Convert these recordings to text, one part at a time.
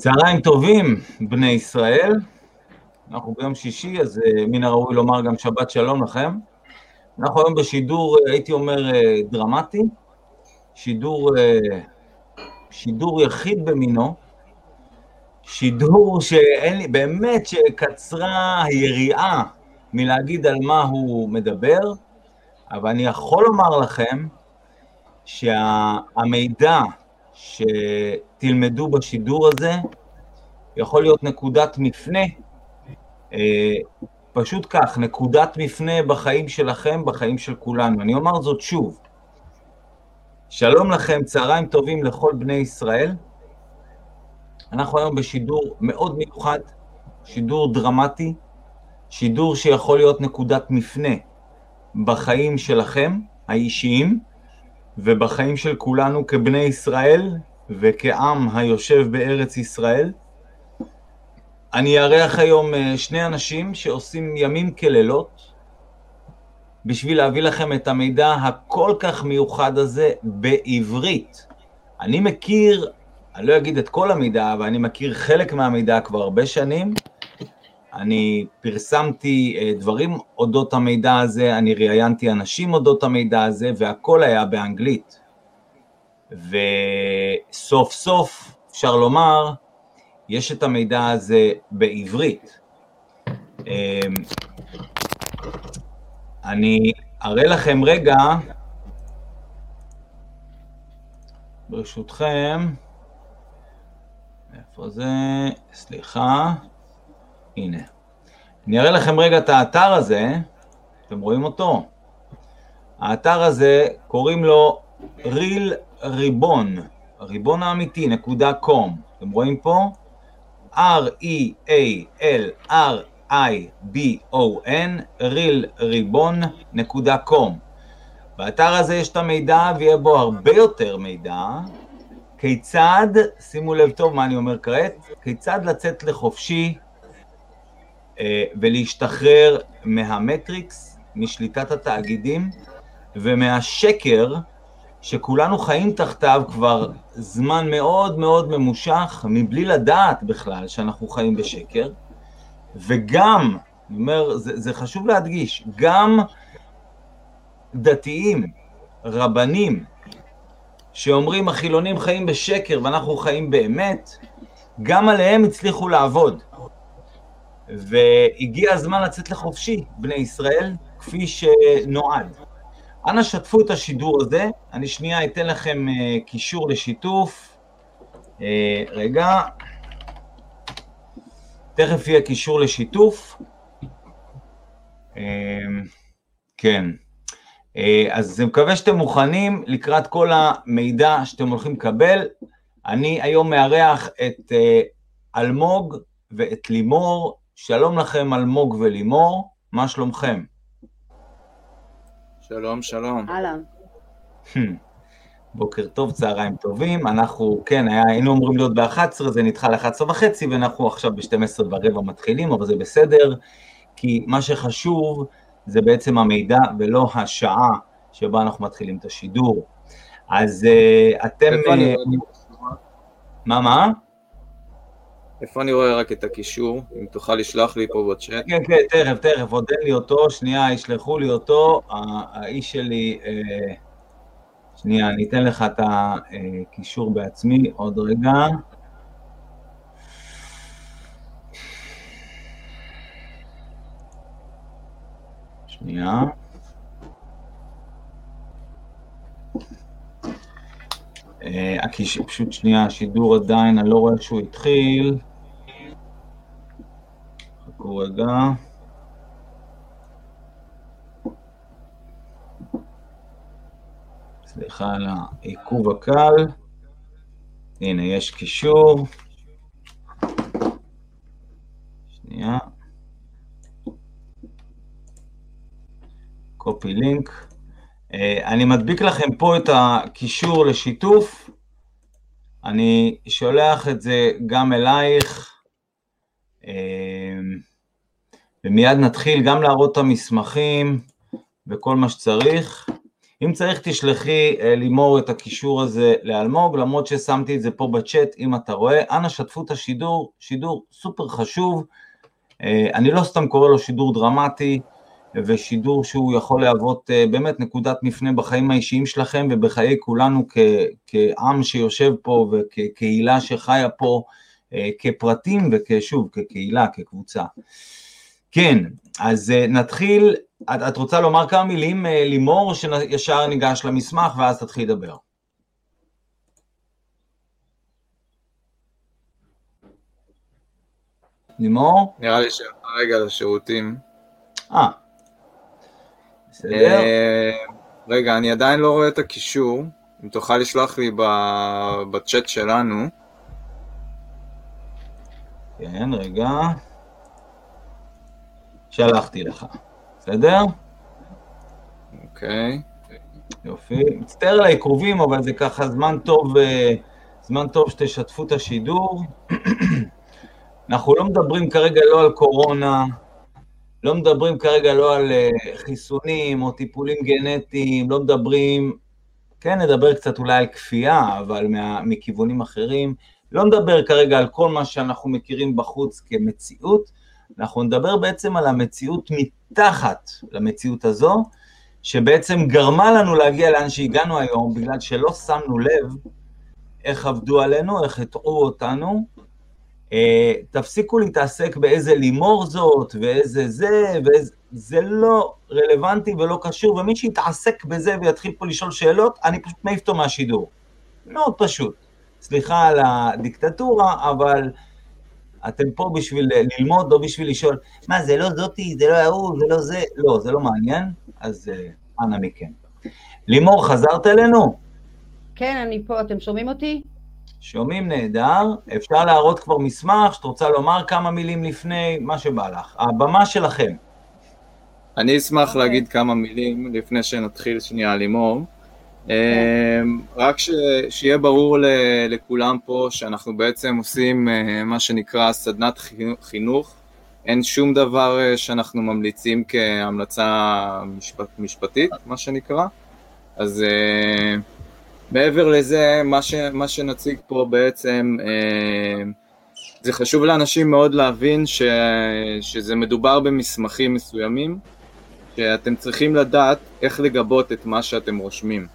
צהריים טובים, בני ישראל. אנחנו ביום שישי, אז מן הראוי לומר גם שבת שלום לכם. אנחנו היום בשידור, הייתי אומר, דרמטי, שידור יחיד במינו, שידור שאין לי, באמת שקצרה היריעה מלהגיד על מה הוא מדבר, אבל אני יכול לומר לכם שהמידע שתלמדו בשידור הזה יכול להיות נקודת מפנה, פשוט כך, נקודת מפנה בחיים שלכם, בחיים של כולנו. אני אומר זאת שוב. שלום לכם, צהריים טובים לכל בני ישראל. אנחנו היום בשידור מאוד מיוחד, שידור דרמטי, שידור שיכול להיות נקודת מפנה בחיים שלכם, האישיים, ובחיים של כולנו כבני ישראל וכעם היושב בארץ ישראל. אני אארח היום שני אנשים שעושים ימים כלילות בשביל להביא לכם את המידע הכל כך מיוחד הזה בעברית. אני מכיר, אני לא אגיד את כל המידע, אבל אני מכיר חלק מהמידע כבר הרבה שנים. אני פרסמתי דברים אודות המידע הזה, אני ראיינתי אנשים אודות המידע הזה, והכל היה באנגלית. וסוף סוף אפשר לומר, יש את המידע הזה בעברית. אני אראה לכם רגע, ברשותכם, איפה זה? סליחה, הנה. אני אראה לכם רגע את האתר הזה, אתם רואים אותו? האתר הזה קוראים לו real ribbon, הריבון האמיתי, .com. אתם רואים פה? R-E-A-L-R-I-B-O-N, realribbon.com. באתר הזה יש את המידע ויהיה בו הרבה יותר מידע. כיצד, שימו לב טוב מה אני אומר כעת, כיצד לצאת לחופשי ולהשתחרר מהמטריקס, משליטת התאגידים ומהשקר שכולנו חיים תחתיו כבר זמן מאוד מאוד ממושך, מבלי לדעת בכלל שאנחנו חיים בשקר, וגם, אני אומר, זה חשוב להדגיש, גם דתיים, רבנים, שאומרים החילונים חיים בשקר ואנחנו חיים באמת, גם עליהם הצליחו לעבוד. והגיע הזמן לצאת לחופשי, בני ישראל, כפי שנועד. אנא שתפו את השידור הזה, אני שנייה אתן לכם קישור לשיתוף, רגע, תכף יהיה קישור לשיתוף, כן, אז אני מקווה שאתם מוכנים לקראת כל המידע שאתם הולכים לקבל. אני היום מארח את אלמוג ואת לימור. שלום לכם אלמוג ולימור, מה שלומכם? שלום, שלום. אהלן. בוקר טוב, צהריים טובים. אנחנו, כן, היינו אמורים להיות ב-11, זה נדחה ל-11:30, ואנחנו עכשיו ב-12:15 מתחילים, אבל זה בסדר, כי מה שחשוב זה בעצם המידע ולא השעה שבה אנחנו מתחילים את השידור. אז אתם... מה? איפה אני רואה רק את הקישור? אם תוכל לשלוח לי פה בצ'אט. כן, תכף, עוד אין לי אותו, שנייה, ישלחו לי אותו, האיש שלי, שנייה, אני אתן לך את הקישור בעצמי, עוד רגע. שנייה. פשוט שנייה, השידור עדיין, אני לא רואה שהוא התחיל. חכו רגע. סליחה על העיכוב הקל. הנה, יש קישור. שנייה. קופי לינק. אני מדביק לכם פה את הקישור לשיתוף. אני שולח את זה גם אלייך. ומיד נתחיל גם להראות את המסמכים וכל מה שצריך. אם צריך תשלחי לימור את הקישור הזה לאלמוג, למרות ששמתי את זה פה בצ'אט, אם אתה רואה, אנא שתפו את השידור, שידור סופר חשוב, אני לא סתם קורא לו שידור דרמטי, ושידור שהוא יכול להוות באמת נקודת מפנה בחיים האישיים שלכם, ובחיי כולנו כעם שיושב פה, וכקהילה שחיה פה, כפרטים, וכשוב, כקהילה, כקבוצה. כן, אז נתחיל, את רוצה לומר כמה מילים, לימור, או שישר ניגש למסמך, ואז תתחיל לדבר? לימור? נראה לי שהרגע לשירותים. בסדר. רגע, אני עדיין לא רואה את הקישור, אם תוכל לשלוח לי בצ'אט שלנו. כן, רגע. שלחתי לך, בסדר? אוקיי. יופי. מצטער על העיכובים, אבל זה ככה זמן טוב שתשתפו את השידור. אנחנו לא מדברים כרגע לא על קורונה, לא מדברים כרגע לא על חיסונים או טיפולים גנטיים, לא מדברים, כן נדבר קצת אולי על כפייה, אבל מכיוונים אחרים, לא מדבר כרגע על כל מה שאנחנו מכירים בחוץ כמציאות, אנחנו נדבר בעצם על המציאות מתחת למציאות הזו, שבעצם גרמה לנו להגיע לאן שהגענו היום, בגלל שלא שמנו לב איך עבדו עלינו, איך הטעו אותנו, תפסיקו להתעסק באיזה לימור זאת, ואיזה זה לא רלוונטי ולא קשור, ומי שיתעסק בזה ויתחיל פה לשאול שאלות, אני פשוט מעיף אותו מהשידור. מאוד פשוט. סליחה על הדיקטטורה, אבל אתם פה בשביל ללמוד, לא בשביל לשאול, מה זה לא זאתי, זה לא ההוא, זה לא זה, לא, זה לא מעניין, אז אנא מכן. לימור, חזרת אלינו? כן, אני פה, אתם שומעים אותי? שומעים נהדר, אפשר להראות כבר מסמך, שאת רוצה לומר כמה מילים לפני, מה שבא לך. הבמה שלכם. אני אשמח להגיד כמה מילים לפני שנתחיל שנייה לימור. רק שיהיה ברור לכולם פה שאנחנו בעצם עושים מה שנקרא סדנת חינוך. אין שום דבר שאנחנו ממליצים כהמלצה משפטית, מה שנקרא. אז מעבר לזה, מה שנציג פה בעצם, זה חשוב לאנשים מאוד להבין שזה מדובר במסמכים מסוימים, שאתם צריכים לדעת איך לגבות את מה שאתם רושמים.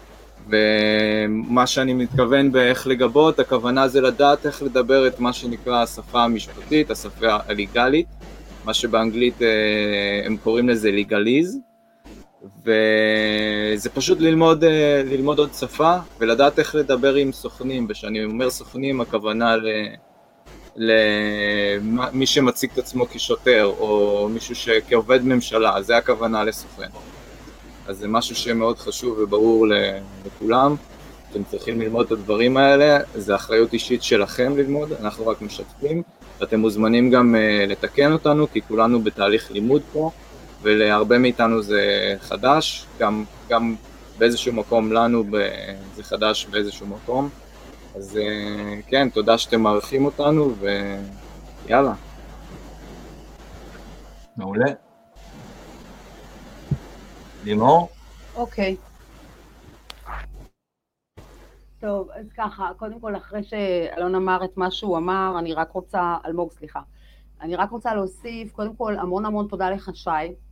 ומה שאני מתכוון באיך לגבות, הכוונה זה לדעת איך לדבר את מה שנקרא השפה המשפטית, השפה הליגלית, מה שבאנגלית הם קוראים לזה ליגליז, וזה פשוט ללמוד עוד שפה ולדעת איך לדבר עם סוכנים. ושאני אומר סוכנים, הכוונה למי שמציג את עצמו כשוטר או מישהו כעובד ממשלה, זה הכוונה לסוכן. אז זה משהו שמאוד חשוב וברור לכולם. אתם צריכים ללמוד את הדברים האלה, זה אחריות אישית שלכם ללמוד, אנחנו רק משתפים, ואתם מוזמנים גם לתקן אותנו, כי כולנו בתהליך לימוד פה, ולהרבה מאיתנו זה חדש, גם באיזשהו מקום לנו זה חדש באיזשהו מקום. אז כן, תודה שאתם מעריכים אותנו, ויאללה. מעולה. לימור? אוקיי. טוב, אז ככה, קודם כל אחרי שאלון אמר את מה שהוא אמר, אני רק רוצה להוסיף, קודם כל המון תודה לך שי,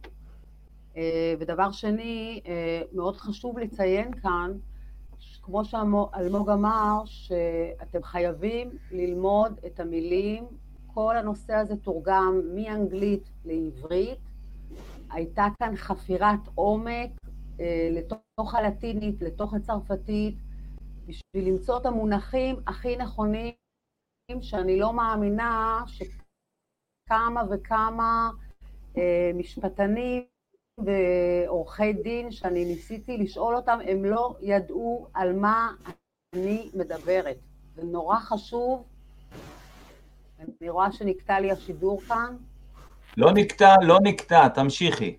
ודבר שני, מאוד חשוב לציין כאן, כמו שאלמוג אמר, שאתם חייבים ללמוד את המילים, כל הנושא הזה תורגם מאנגלית לעברית, הייתה כאן חפירת עומק לתוך הלטינית, לתוך הצרפתית, בשביל למצוא את המונחים הכי נכונים, שאני לא מאמינה שכמה וכמה משפטנים ועורכי דין שאני ניסיתי לשאול אותם, הם לא ידעו על מה אני מדברת. זה נורא חשוב. אני רואה שנקטע לי השידור כאן. לא נקטע, תמשיכי.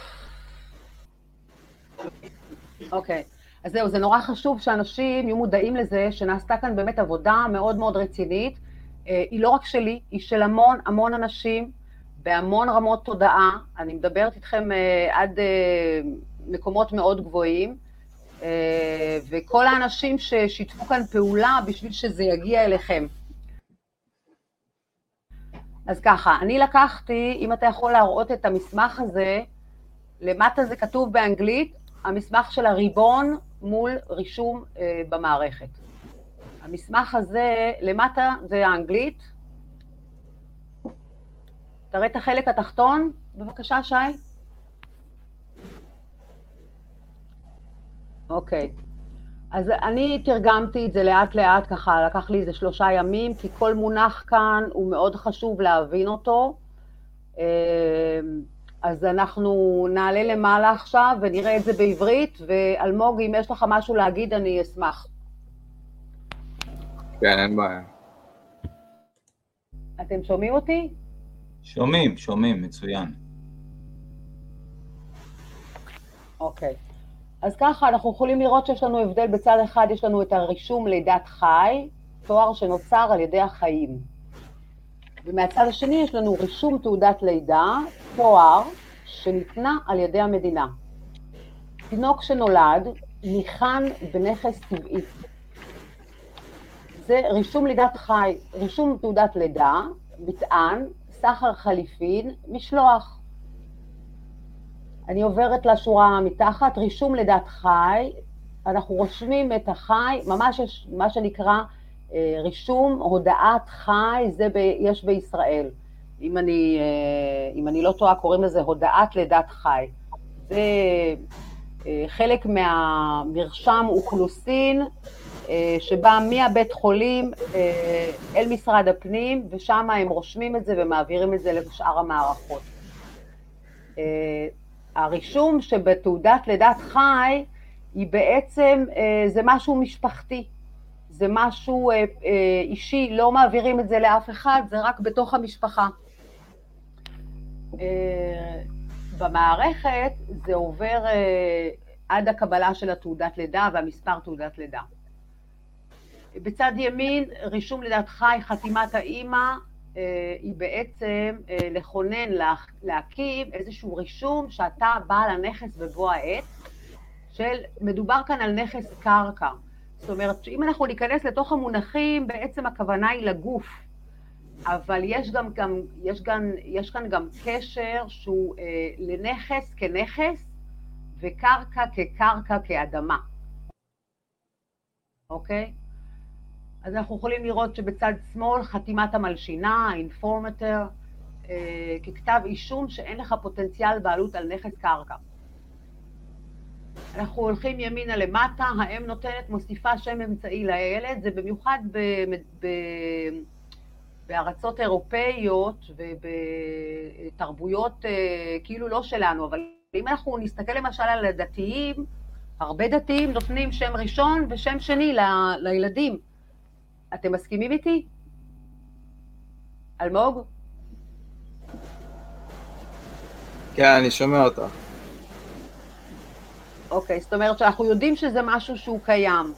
אוקיי, אז זהו, זה נורא חשוב שאנשים יהיו מודעים לזה, שנעשתה כאן באמת עבודה מאוד רצינית. היא לא רק שלי, היא של המון אנשים, בהמון רמות תודעה. אני מדברת איתכם עד מקומות מאוד גבוהים, וכל האנשים ששיתפו כאן פעולה בשביל שזה יגיע אליכם. אז ככה, אני לקחתי, אם אתה יכול להראות את המסמך הזה, למטה זה כתוב באנגלית, המסמך של הריבון מול רישום במערכת. המסמך הזה, למטה זה האנגלית. תראה את החלק התחתון, בבקשה שי. אוקיי. אז אני תרגמתי את זה לאט לאט ככה, לקח לי איזה 3 ימים, כי כל מונח כאן הוא מאוד חשוב להבין אותו. אז אנחנו נעלה למעלה עכשיו ונראה את זה בעברית, ואלמוג, אם יש לך משהו להגיד, אני אשמח. כן, אין בעיה. אתם שומעים אותי? שומעים, מצוין. אוקיי. אז ככה, אנחנו יכולים לראות שיש לנו הבדל. בצד אחד יש לנו את הרישום לידת חי, תואר שנוצר על ידי החיים. ומהצד השני יש לנו רישום תעודת לידה, תואר שניתנה על ידי המדינה. תינוק שנולד ניחן בנכס טבעי. זה רישום לידת חי, רישום תעודת לידה, מטען, סחר חליפין, משלוח. אני עוברת לשורה מתחת, רישום לידת חי, אנחנו רושמים את החי, ממש יש מה שנקרא רישום הודעת חי, זה יש בישראל. אם אני לא טועה, קוראים לזה הודעת לידת חי. זה חלק מהמרשם אוכלוסין, שבא מהבית חולים אל משרד הפנים, ושם הם רושמים את זה ומעבירים את זה לשאר המערכות. הרישום שבתעודת לידת חי, היא בעצם, זה משהו משפחתי, זה משהו אישי, לא מעבירים את זה לאף אחד, זה רק בתוך המשפחה. במערכת זה עובר עד הקבלה של התעודת לידה והמספר תעודת לידה. בצד ימין, רישום לידת חי, חתימת האימא, היא בעצם לכונן, להקים איזשהו רישום שאתה בעל הנכס בבוא העת, מדובר כאן על נכס קרקע. זאת אומרת, אם אנחנו ניכנס לתוך המונחים, בעצם הכוונה היא לגוף, אבל יש כאן גם קשר שהוא לנכס כנכס, וקרקע כקרקע כאדמה. אוקיי? אז אנחנו יכולים לראות שבצד שמאל חתימת המלשינה, האינפורמטר, ככתב אישום שאין לך פוטנציאל בעלות על נכס קרקע. אנחנו הולכים ימינה למטה, האם נותנת מוסיפה שם אמצעי לילד, זה במיוחד בארצות אירופאיות ובתרבויות כאילו לא שלנו, אבל אם אנחנו נסתכל למשל על הדתיים, הרבה דתיים נותנים שם ראשון ושם שני לילדים. אתם מסכימים איתי? אלמוג? כן, אני שומע אותך. אוקיי, זאת אומרת שאנחנו יודעים שזה משהו שהוא קיים.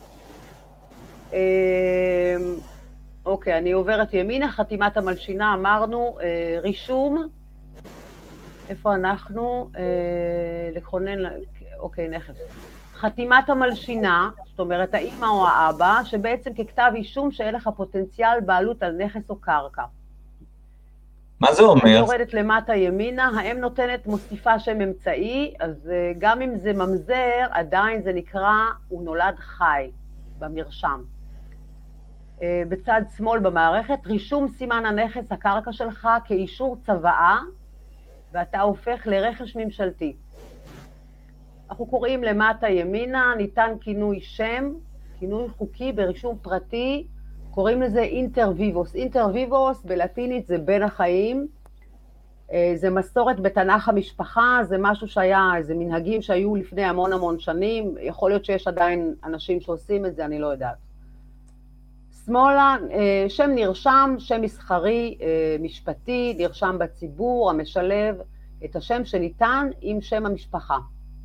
אוקיי, אני עוברת ימינה, חתימת המלשינה, אמרנו, רישום, איפה אנחנו? לכונן, אוקיי, נכס. חתימת המלשינה, זאת אומרת האמא או האבא, שבעצם ככתב אישום שאין לך פוטנציאל בעלות על נכס או קרקע. מה זה אומר? אני יורדת למטה ימינה, האם נותנת מוסיפה שם אמצעי, אז גם אם זה ממזר, עדיין זה נקרא, הוא נולד חי במרשם. בצד שמאל במערכת, רישום סימן הנכס הקרקע שלך כאישור צוואה, ואתה הופך לרכש ממשלתי. אנחנו קוראים למטה ימינה, ניתן כינוי שם, כינוי חוקי ברישום פרטי, קוראים לזה אינטר ויבוס. אינטר ויבוס בלטינית זה בין החיים, זה מסורת בתנ"ך המשפחה, זה משהו שהיה, זה מנהגים שהיו לפני המון שנים, יכול להיות שיש עדיין אנשים שעושים את זה, אני לא יודעת. שמאלה, שם נרשם, שם מסחרי, משפטי, נרשם בציבור, המשלב את השם שניתן עם שם המשפחה.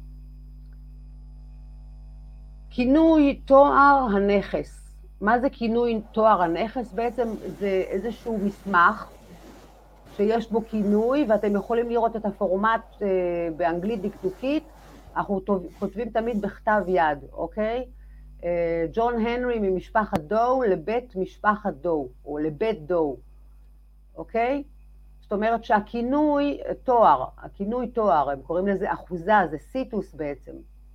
כינוי תואר הנכס. מה זה כינוי תואר הנכס? בעצם זה איזשהו מסמך שיש בו כינוי, ואתם יכולים לראות את הפורמט באנגלית דקדוקית, אנחנו כותבים תמיד בכתב יד, אוקיי? ג'ון הנרי ממשפחת דו לבית משפחת דו, או לבית דו, אוקיי? זאת אומרת שהכינוי תואר, הכינוי תואר, הם קוראים לזה אחוזה, זה סיטוס בעצם.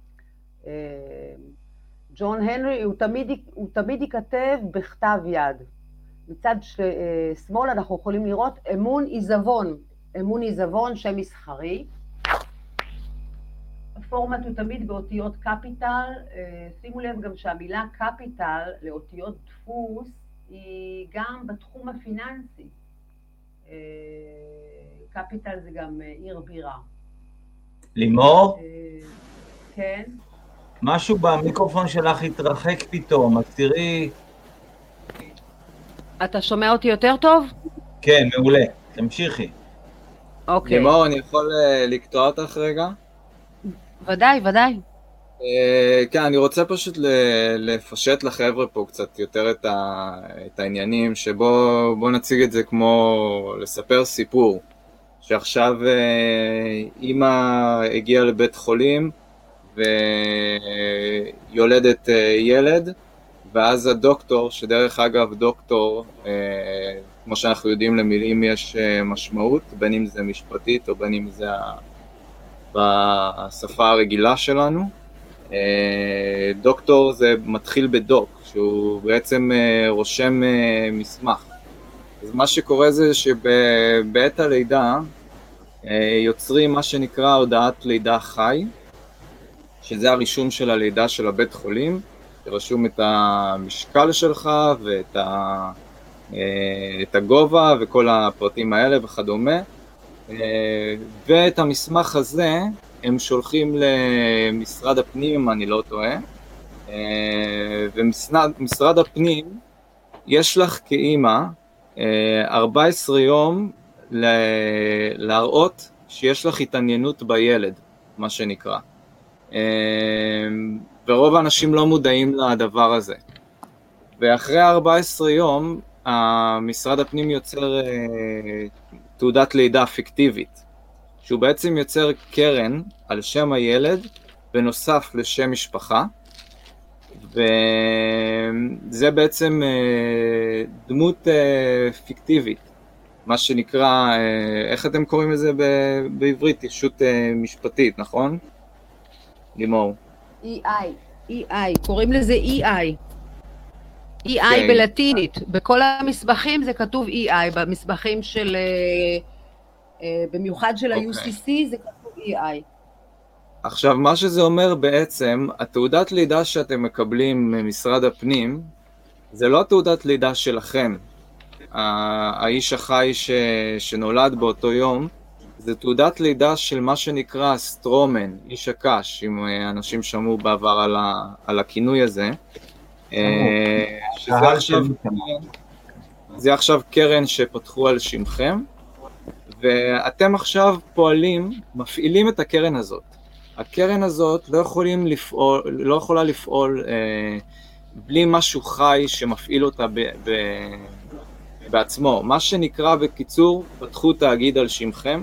ג'ון הנרי הוא תמיד ייכתב בכתב יד. מצד שמאל אנחנו יכולים לראות אמון עיזבון, אמון עיזבון שם מסחרי. הפורמט הוא תמיד באותיות קפיטל, שימו לב גם שהמילה קפיטל לאותיות דפוס היא גם בתחום הפיננסי. קפיטל זה גם עיר בירה. לימור? כן. משהו במיקרופון שלך התרחק פתאום, אז תראי... אתה שומע אותי יותר טוב? כן, מעולה. תמשיכי. אוקיי. לימור, אני יכול לקטוע אותך רגע? ודאי, ודאי. כן, אני רוצה פשוט לפשט לחבר'ה פה קצת יותר את העניינים, שבוא נציג את זה כמו לספר סיפור, שעכשיו אמא הגיעה לבית חולים ויולדת ילד, ואז הדוקטור, שדרך אגב דוקטור, כמו שאנחנו יודעים למילים יש משמעות, בין אם זה משפטית או בין אם זה בשפה הרגילה שלנו, דוקטור זה מתחיל בדוק, שהוא בעצם רושם מסמך. אז מה שקורה זה שבעת הלידה יוצרים מה שנקרא הודעת לידה חי, שזה הרישום של הלידה של הבית חולים, שרשום את המשקל שלך ואת הגובה וכל הפרטים האלה וכדומה, ואת המסמך הזה הם שולחים למשרד הפנים, אם אני לא טועה, ומשרד הפנים, יש לך כאימא 14 יום להראות שיש לך התעניינות בילד, מה שנקרא. ורוב האנשים לא מודעים לדבר הזה. ואחרי 14 יום, משרד הפנים יוצר תעודת לידה פיקטיבית, שהוא בעצם יוצר קרן על שם הילד, בנוסף לשם משפחה, וזה בעצם דמות פיקטיבית, מה שנקרא, איך אתם קוראים לזה בעברית? ישות משפטית, נכון? לימור. EI, קוראים לזה EI. EI בלטינית, בכל המסמכים זה כתוב EI, במסמכים של, במיוחד של ה-UCC זה כתוב EI. עכשיו, מה שזה אומר בעצם, התעודת לידה שאתם מקבלים ממשרד הפנים, זה לא תעודת לידה שלכם. האיש החי שנולד באותו יום, זה תעודת לידה של מה שנקרא סטרומן, איש הקש, אם אנשים שמעו בעבר על הכינוי הזה. זה עכשיו קרן שפתחו על שמכם, ואתם עכשיו פועלים, מפעילים את הקרן הזאת. הקרן הזאת לא יכולה לפעול בלי משהו חי שמפעיל אותה בעצמו. מה שנקרא בקיצור, פתחו תאגיד על שמכם,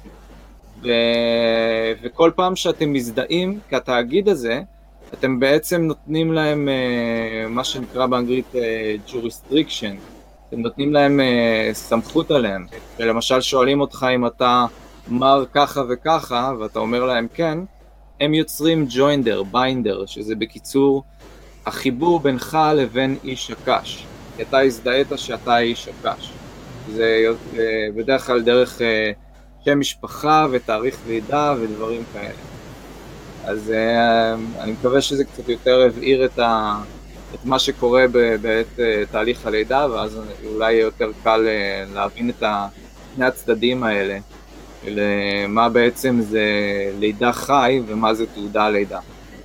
וכל פעם שאתם מזדהים כתאגיד הזה, אתם בעצם נותנים להם מה שנקרא באנגלית jurisdiction, אתם נותנים להם סמכות עליהם. ולמשל שואלים אותך אם אתה מר ככה וככה, ואתה אומר להם כן, הם יוצרים ג'וינדר, ביינדר, שזה בקיצור החיבור בינך לבין איש הקש. כי אתה הזדהית שאתה איש הקש. זה בדרך כלל דרך שם משפחה ותאריך לידה ודברים כאלה. אז אני מקווה שזה קצת יותר הבהיר את מה שקורה בעת תהליך הלידה, ואז אולי יהיה יותר קל להבין את שני הצדדים האלה, מה בעצם זה לידה חי ומה זה תעודה לידה.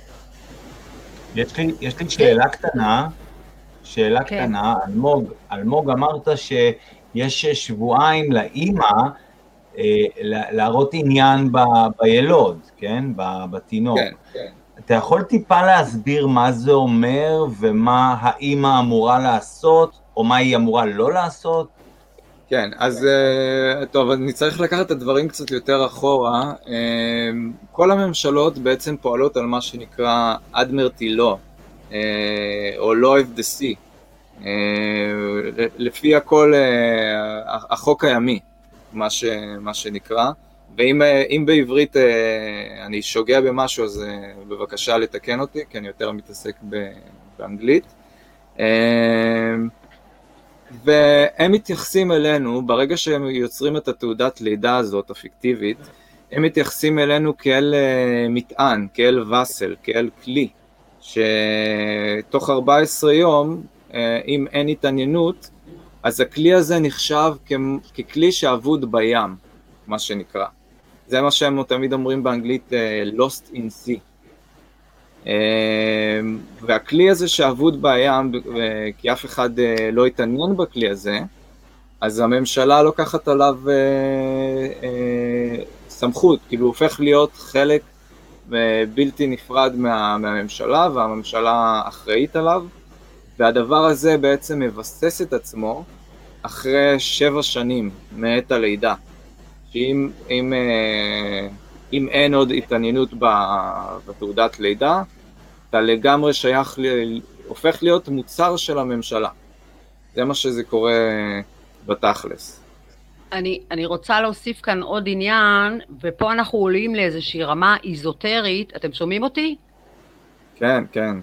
יש לי שאלה קטנה, אלמוג אמרת שיש שבועיים לאמא להראות עניין בילוד, כן? בתינוק. כן, כן. אתה יכול טיפה להסביר מה זה אומר ומה האמא אמורה לעשות, או מה היא אמורה לא לעשות? כן, אז טוב, אני צריך לקחת את הדברים קצת יותר אחורה. כל הממשלות בעצם פועלות על מה שנקרא Admiralty Law, או Law of the Sea, לפי הכל החוק הימי, מה שנקרא, ואם בעברית אני שוגע במשהו, אז בבקשה לתקן אותי, כי אני יותר מתעסק באנגלית. והם מתייחסים אלינו, ברגע שהם יוצרים את התעודת לידה הזאת, הפיקטיבית, הם מתייחסים אלינו כאל מטען, כאל וסל, כאל כלי, שתוך 14 יום, אם אין התעניינות, אז הכלי הזה נחשב ככלי שעבוד בים, מה שנקרא. זה מה שהם תמיד אומרים באנגלית, lost in sea. והכלי הזה שעבוד בים, כי אף אחד לא התעניין בכלי הזה, אז הממשלה לוקחת עליו סמכות, כאילו הופך להיות חלק בלתי נפרד מהממשלה, והממשלה אחראית עליו, והדבר הזה בעצם מבסס את עצמו אחרי 7 שנים מעת הלידה, שאם אין עוד התעניינות בתעודת לידה, אתה לגמרי הופך להיות מוצר של הממשלה. זה מה שזה קורה בתכלס. אני רוצה להוסיף כאן עוד עניין, ופה אנחנו עולים לאיזושהי רמה איזוטרית. אתם שומעים אותי? כן, כן.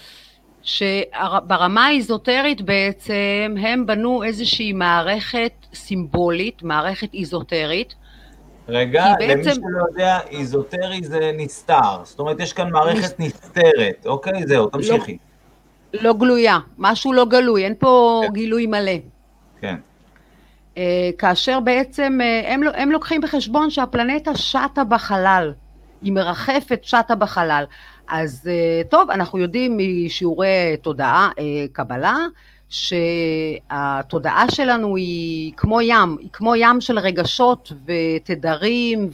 שברמה האיזוטרית בעצם הם בנו איזושהי מערכת סימבולית, מערכת איזוטרית. רגע, למי שלא יודע, איזוטרי זה נסתר, זאת אומרת יש כאן מערכת נסתרת, אוקיי? זהו, תמשיכי. לא גלויה, משהו לא גלוי, אין פה גילוי מלא. כן. כאשר בעצם הם לוקחים בחשבון שהפלנטה שטה בחלל, היא מרחפת, שטה בחלל. אז טוב, אנחנו יודעים משיעורי תודעה, קבלה, שהתודעה שלנו היא כמו ים של רגשות ותדרים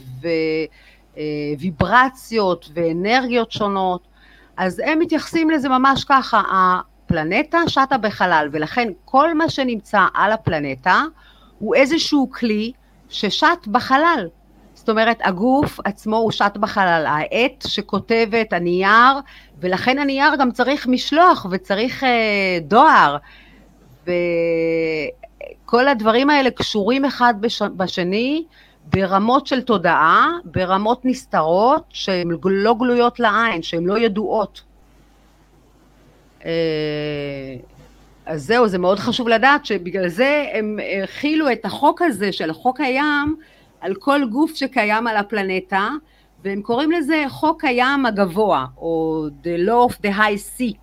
וויברציות ואנרגיות שונות. אז הם מתייחסים לזה ממש ככה, הפלנטה שטה בחלל, ולכן כל מה שנמצא על הפלנטה הוא איזשהו כלי ששט בחלל. זאת אומרת, הגוף עצמו הוא שט בחלל, העט שכותבת, הנייר, ולכן הנייר גם צריך משלוח וצריך דואר, וכל הדברים האלה קשורים אחד בשני, ברמות של תודעה, ברמות נסתרות, שהן לא גלויות לעין, שהן לא ידועות. אז זהו, זה מאוד חשוב לדעת, שבגלל זה הם הכילו את החוק הזה של החוק הים, על כל גוף שקיים על הפלנטה, והם קוראים לזה חוק הים הגבוה, או the law of the high sea.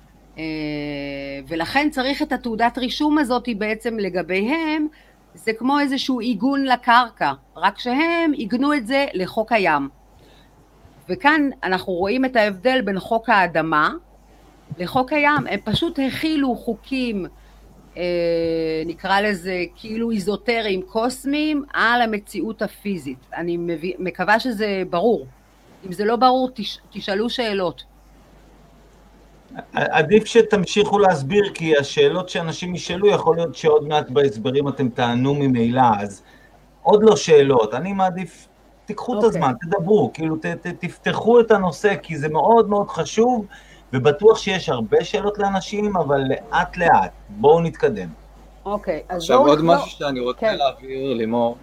ולכן צריך את התעודת רישום הזאת בעצם לגביהם, זה כמו איזשהו עיגון לקרקע, רק שהם עיגנו את זה לחוק הים. וכאן אנחנו רואים את ההבדל בין חוק האדמה לחוק הים. הם פשוט הכילו חוקים, נקרא לזה כאילו איזוטריים קוסמיים, על המציאות הפיזית. אני מקווה שזה ברור. אם זה לא ברור, תשאלו שאלות. עדיף שתמשיכו להסביר, כי השאלות שאנשים ישאלו, יכול להיות שעוד מעט בהסברים אתם תענו ממילא, אז עוד לא שאלות. אני מעדיף, תיקחו את הזמן, תדברו, כאילו תפתחו את הנושא, כי זה מאוד מאוד חשוב, ובטוח שיש הרבה שאלות לאנשים, אבל לאט לאט, בואו נתקדם. אוקיי, אז עכשיו עוד משהו שאני רוצה להעביר, לימור,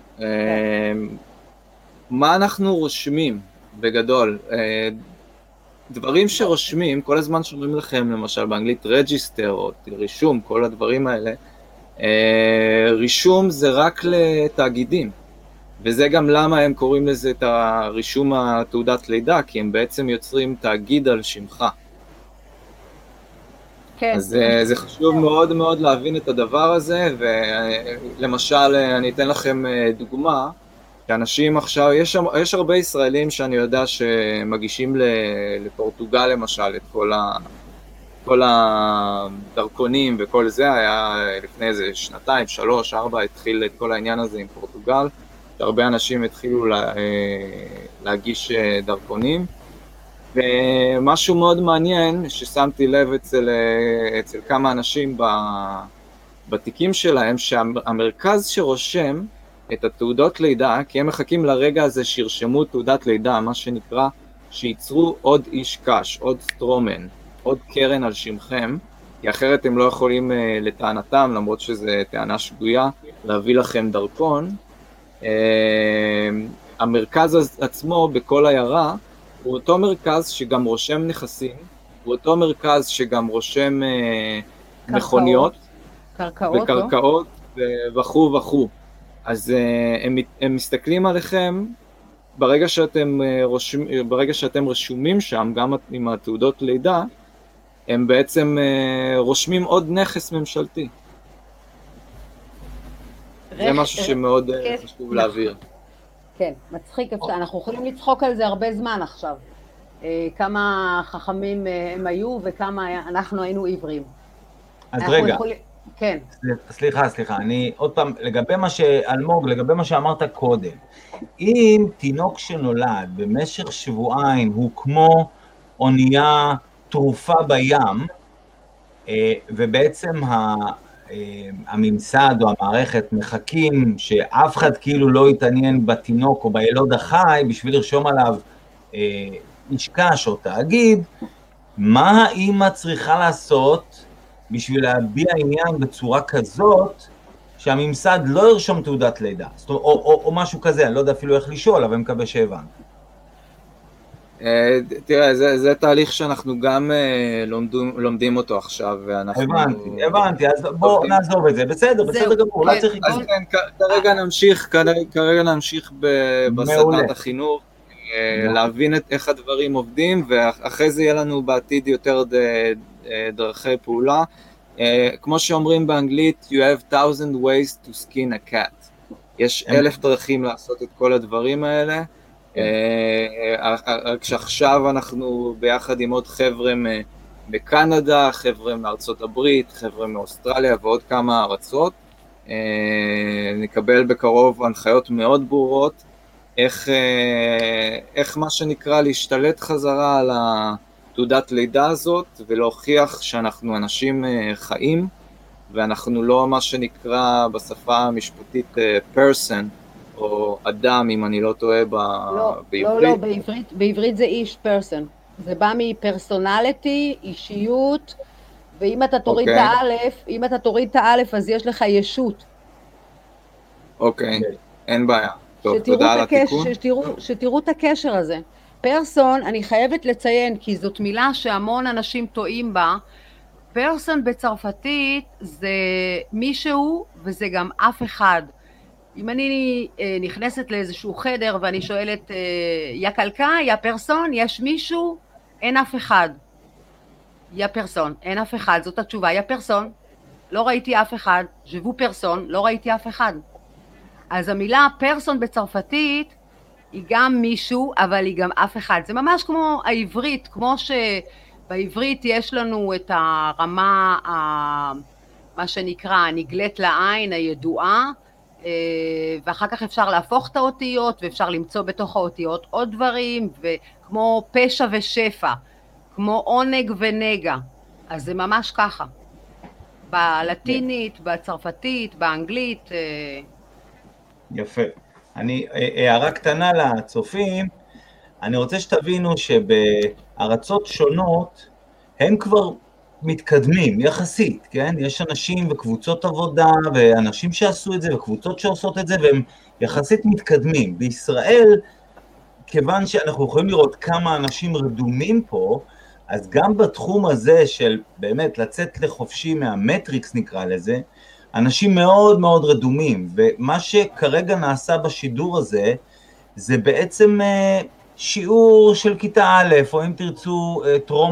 מה אנחנו רושמים בגדול? דברים שרושמים, כל הזמן שומעים לכם, למשל באנגלית רג'יסטר, או רישום, כל הדברים האלה, רישום זה רק לתאגידים, וזה גם למה הם קוראים לזה את הרישום התעודת לידה, כי הם בעצם יוצרים תאגיד על שמך. כן. אז זה חשוב מאוד מאוד להבין את הדבר הזה, ולמשל אני אתן לכם דוגמה, שאנשים עכשיו, יש הרבה ישראלים שאני יודע שמגישים לפורטוגל למשל את כל הדרכונים וכל זה, היה לפני איזה 2, 3, 4 התחיל את כל העניין הזה עם פורטוגל, שהרבה אנשים התחילו להגיש דרכונים, ומשהו מאוד מעניין ששמתי לב אצל כמה אנשים בתיקים שלהם, שהמרכז שרושם את התעודות לידה, כי הם מחכים לרגע הזה שירשמו תעודת לידה, מה שנקרא, שייצרו עוד איש קש, עוד סטרומן, עוד קרן על שמכם, כי אחרת הם לא יכולים לטענתם, למרות שזו טענה שגויה, להביא לכם דרכון. המרכז עצמו בכל עיירה, הוא אותו מרכז שגם רושם נכסים, הוא אותו מרכז שגם רושם מכוניות, וקרקעות וכו' וכו'. אז הם מסתכלים עליכם, ברגע שאתם רשומים שם, גם עם התעודות לידה, הם בעצם רושמים עוד נכס ממשלתי. זה משהו שמאוד חשוב להעביר. כן, מצחיק, אנחנו יכולים לצחוק על זה הרבה זמן עכשיו. כמה חכמים הם היו וכמה אנחנו היינו עיוורים. אז רגע, כן. סליחה, אני עוד פעם, אלמוג, לגבי מה שאמרת קודם, אם תינוק שנולד במשך שבועיים הוא כמו אונייה תרופה בים, ובעצם הממסד או המערכת מחכים שאף אחד כאילו לא יתעניין בתינוק או בילוד החי בשביל לרשום עליו איש קש או תאגיד, מה האמא צריכה לעשות בשביל להביע עניין בצורה כזאת שהממסד לא ירשום תעודת לידה, או משהו כזה, אני לא יודע אפילו איך לשאול, אבל אני מקווה שהבנת. תראה, זה תהליך שאנחנו גם לומדים אותו עכשיו, ואנחנו... הבנתי, אז בואו נעזוב את זה, בסדר גמור, לא צריך... אז כן, כרגע נמשיך בסדנת החינוך, להבין איך הדברים עובדים, ואחרי זה יהיה לנו בעתיד יותר דרכי פעולה. כמו שאומרים באנגלית, you have 1,000 ways to skin a cat. יש 1,000 דרכים לעשות את כל הדברים האלה, כשעכשיו אנחנו ביחד עם עוד חבר'ה בקנדה, חבר'ה מארצות הברית, חבר'ה מאוסטרליה ועוד כמה ארצות, נקבל בקרוב הנחיות מאוד ברורות, איך מה שנקרא להשתלט חזרה על התעודת לידה הזאת, ולהוכיח שאנחנו אנשים חיים, ואנחנו לא מה שנקרא בשפה המשפטית person, או אדם, אם אני לא טועה בעברית. לא, בעברית זה איש person. זה בא מפרסונליטי, אישיות, ואם אתה תוריד את האלף, אז יש לך ישות. אוקיי, אין בעיה. טוב, תודה על התיקון. שתראו את הקשר הזה. פרסון, אני חייבת לציין, כי זאת מילה שהמון אנשים טועים בה, פרסון בצרפתית זה מישהו וזה גם אף אחד. אם אני נכנסת לאיזשהו חדר ואני שואלת, יא קלקה, יא פרסון, יש מישהו? אין אף אחד. יא פרסון, אין אף אחד, זאת התשובה, יא פרסון, לא ראיתי אף אחד, ז'וו פרסון, לא ראיתי אף אחד. אז המילה פרסון בצרפתית היא גם מישהו, אבל היא גם אף אחד. זה ממש כמו העברית, כמו שבעברית יש לנו את הרמה, מה שנקרא, הנגלית לעין, הידועה, ואחר כך אפשר להפוך את האותיות, ואפשר למצוא בתוך האותיות עוד דברים, וכמו פשע ושפע, כמו עונג ונגע. אז זה ממש ככה. בלטינית, בצרפתית, באנגלית. יפה. הערה קטנה לצופים, אני רוצה שתבינו שבארצות שונות הם כבר מתקדמים יחסית, כן? יש אנשים וקבוצות עבודה ואנשים שעשו את זה וקבוצות שעושות את זה והם יחסית מתקדמים. בישראל, כיוון שאנחנו יכולים לראות כמה אנשים רדומים פה, אז גם בתחום הזה של באמת לצאת לחופשי מהמטריקס נקרא לזה, אנשים מאוד מאוד רדומים, ומה שכרגע נעשה בשידור הזה, זה שיעור של כיתה א', או אם תרצו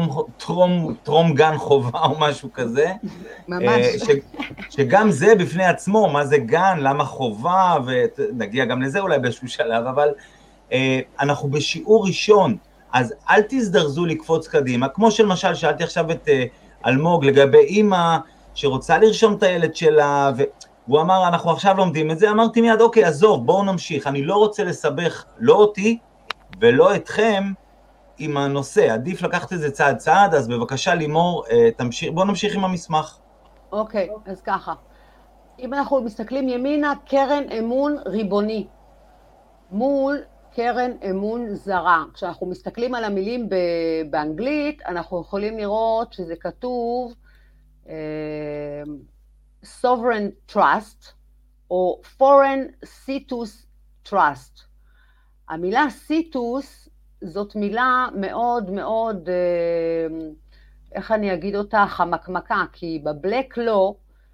טרום גן חובה או משהו כזה, ממש. שגם זה בפני עצמו, מה זה גן, למה חובה, ונגיע גם לזה אולי באיזשהו שלב, אבל אנחנו בשיעור ראשון, אז אל תזדרזו לקפוץ קדימה, כמו שלמשל שאלתי עכשיו את אלמוג לגבי אמא, שרוצה לרשום את הילד שלה, והוא אמר, אנחנו עכשיו לומדים את זה, אמרתי מיד, אוקיי, עזוב, בואו נמשיך, אני לא רוצה לסבך לא אותי, ולא אתכם עם הנושא, עדיף לקחת את זה צעד צעד, אז בבקשה לימור, בואו נמשיך עם המסמך. אוקיי, אז ככה, אם אנחנו מסתכלים ימינה, קרן אמון ריבוני, מול קרן אמון זרה. כשאנחנו מסתכלים על המילים באנגלית, אנחנו יכולים לראות שזה כתוב sovereign trust, או foreign situs trust. המילה situs זאת מילה מאוד מאוד, איך אני אגיד אותה, חמקמקה, כי בבלק לא,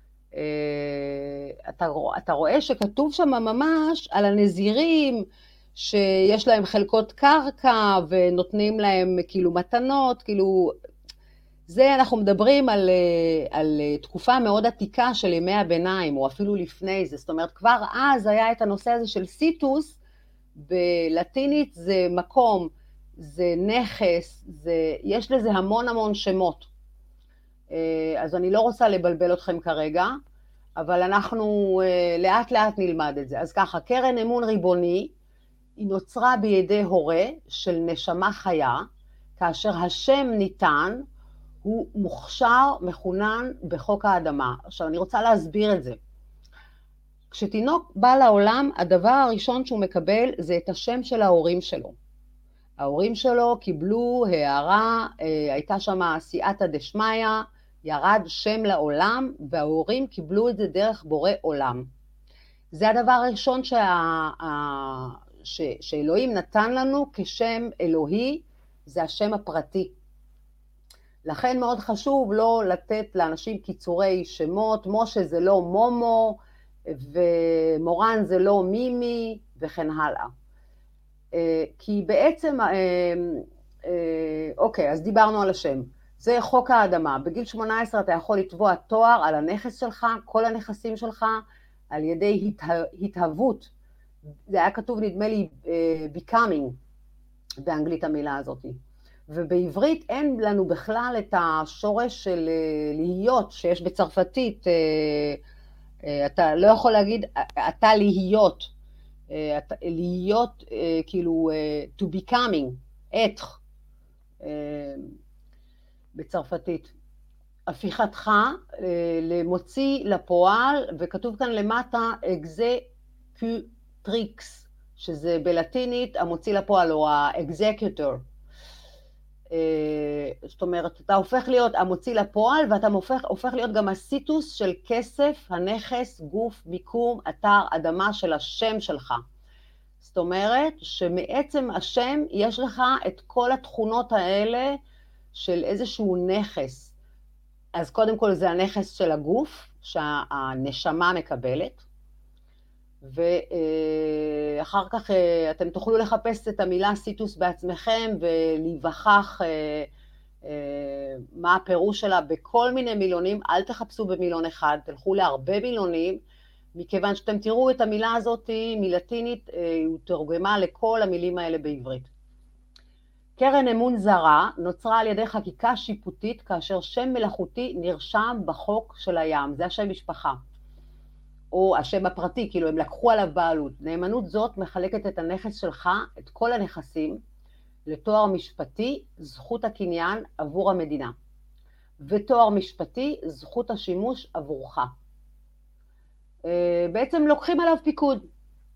אתה רואה שכתוב שם ממש על הנזירים, שיש להם חלקות קרקע, ונותנים להם כאילו מתנות, כאילו, זה אנחנו מדברים על תקופה מאוד עתיקה של ימי הביניים, או אפילו לפני זה, זאת אומרת, כבר אז היה את הנושא הזה של סיטוס, בלטינית זה מקום, זה נכס, יש לזה המון המון שמות. אז אני לא רוצה לבלבל אתכם כרגע, אבל אנחנו לאט לאט נלמד את זה. אז ככה, קרן אמון ריבוני, היא נוצרה בידי הורה של נשמה חיה, כאשר השם ניתן, הוא מוכשר, מכונן בחוק האדמה. עכשיו, אני רוצה להסביר את זה. כשתינוק בא לעולם, הדבר הראשון שהוא מקבל זה את השם של ההורים שלו. ההורים שלו קיבלו הערה, הייתה שם סייעתא דשמיא, ירד שם לעולם, וההורים קיבלו את זה דרך בורא עולם. זה הדבר הראשון שאלוהים נתן לנו כשם אלוהי, זה השם הפרטי. לכן מאוד חשוב לא לתת לאנשים קיצורי שמות, משה זה לא מומו, ומורן זה לא מימי, וכן הלאה. כי בעצם, אוקיי, אז דיברנו על השם. זה חוק האדמה. בגיל 18 אתה יכול לתבוע תואר על הנכס שלך, כל הנכסים שלך, על ידי התהוות. זה היה כתוב, נדמה לי, becoming, באנגלית המילה הזאת. ובעברית אין לנו בכלל את השורש של להיות, שיש בצרפתית, אתה לא יכול להגיד, אתה להיות, להיות כאילו, to becoming, être, בצרפתית. הפיכתך למוציא לפועל, וכתוב כאן למטה, executrix, שזה בלטינית המוציא לפועל, או ה-executor. זאת אומרת, אתה הופך להיות המוציא לפועל, ואתה הופך להיות גם הסיטוס של כסף, הנכס, גוף, מיקום, אתר, אדמה של השם שלך. זאת אומרת, שמעצם השם יש לך את כל התכונות האלה של איזשהו נכס. אז קודם כל זה הנכס של הגוף, שהנשמה מקבלת, ואחר כך אתם תוכלו לחפש את המילה סיטוס בעצמכם ולהיווכח מה הפירוש שלה בכל מיני מילונים. אל תחפשו במילון אחד, תלכו להרבה מילונים, מכיוון שאתם תראו את המילה הזאת מלטינית, היא תורגמה לכל המילים האלה בעברית. קרן אמון זרה נוצרה על ידי חקיקה שיפוטית, כאשר שם מלאכותי נרשם בחוק של הים, זה השם משפחה. או השם הפרטי, כאילו הם לקחו עליו בעלות. נאמנות זאת מחלקת את הנכס שלך, את כל הנכסים, לתואר משפטי, זכות הקניין עבור המדינה. ותואר משפטי, זכות השימוש עבורך. בעצם לוקחים עליו פיקוד.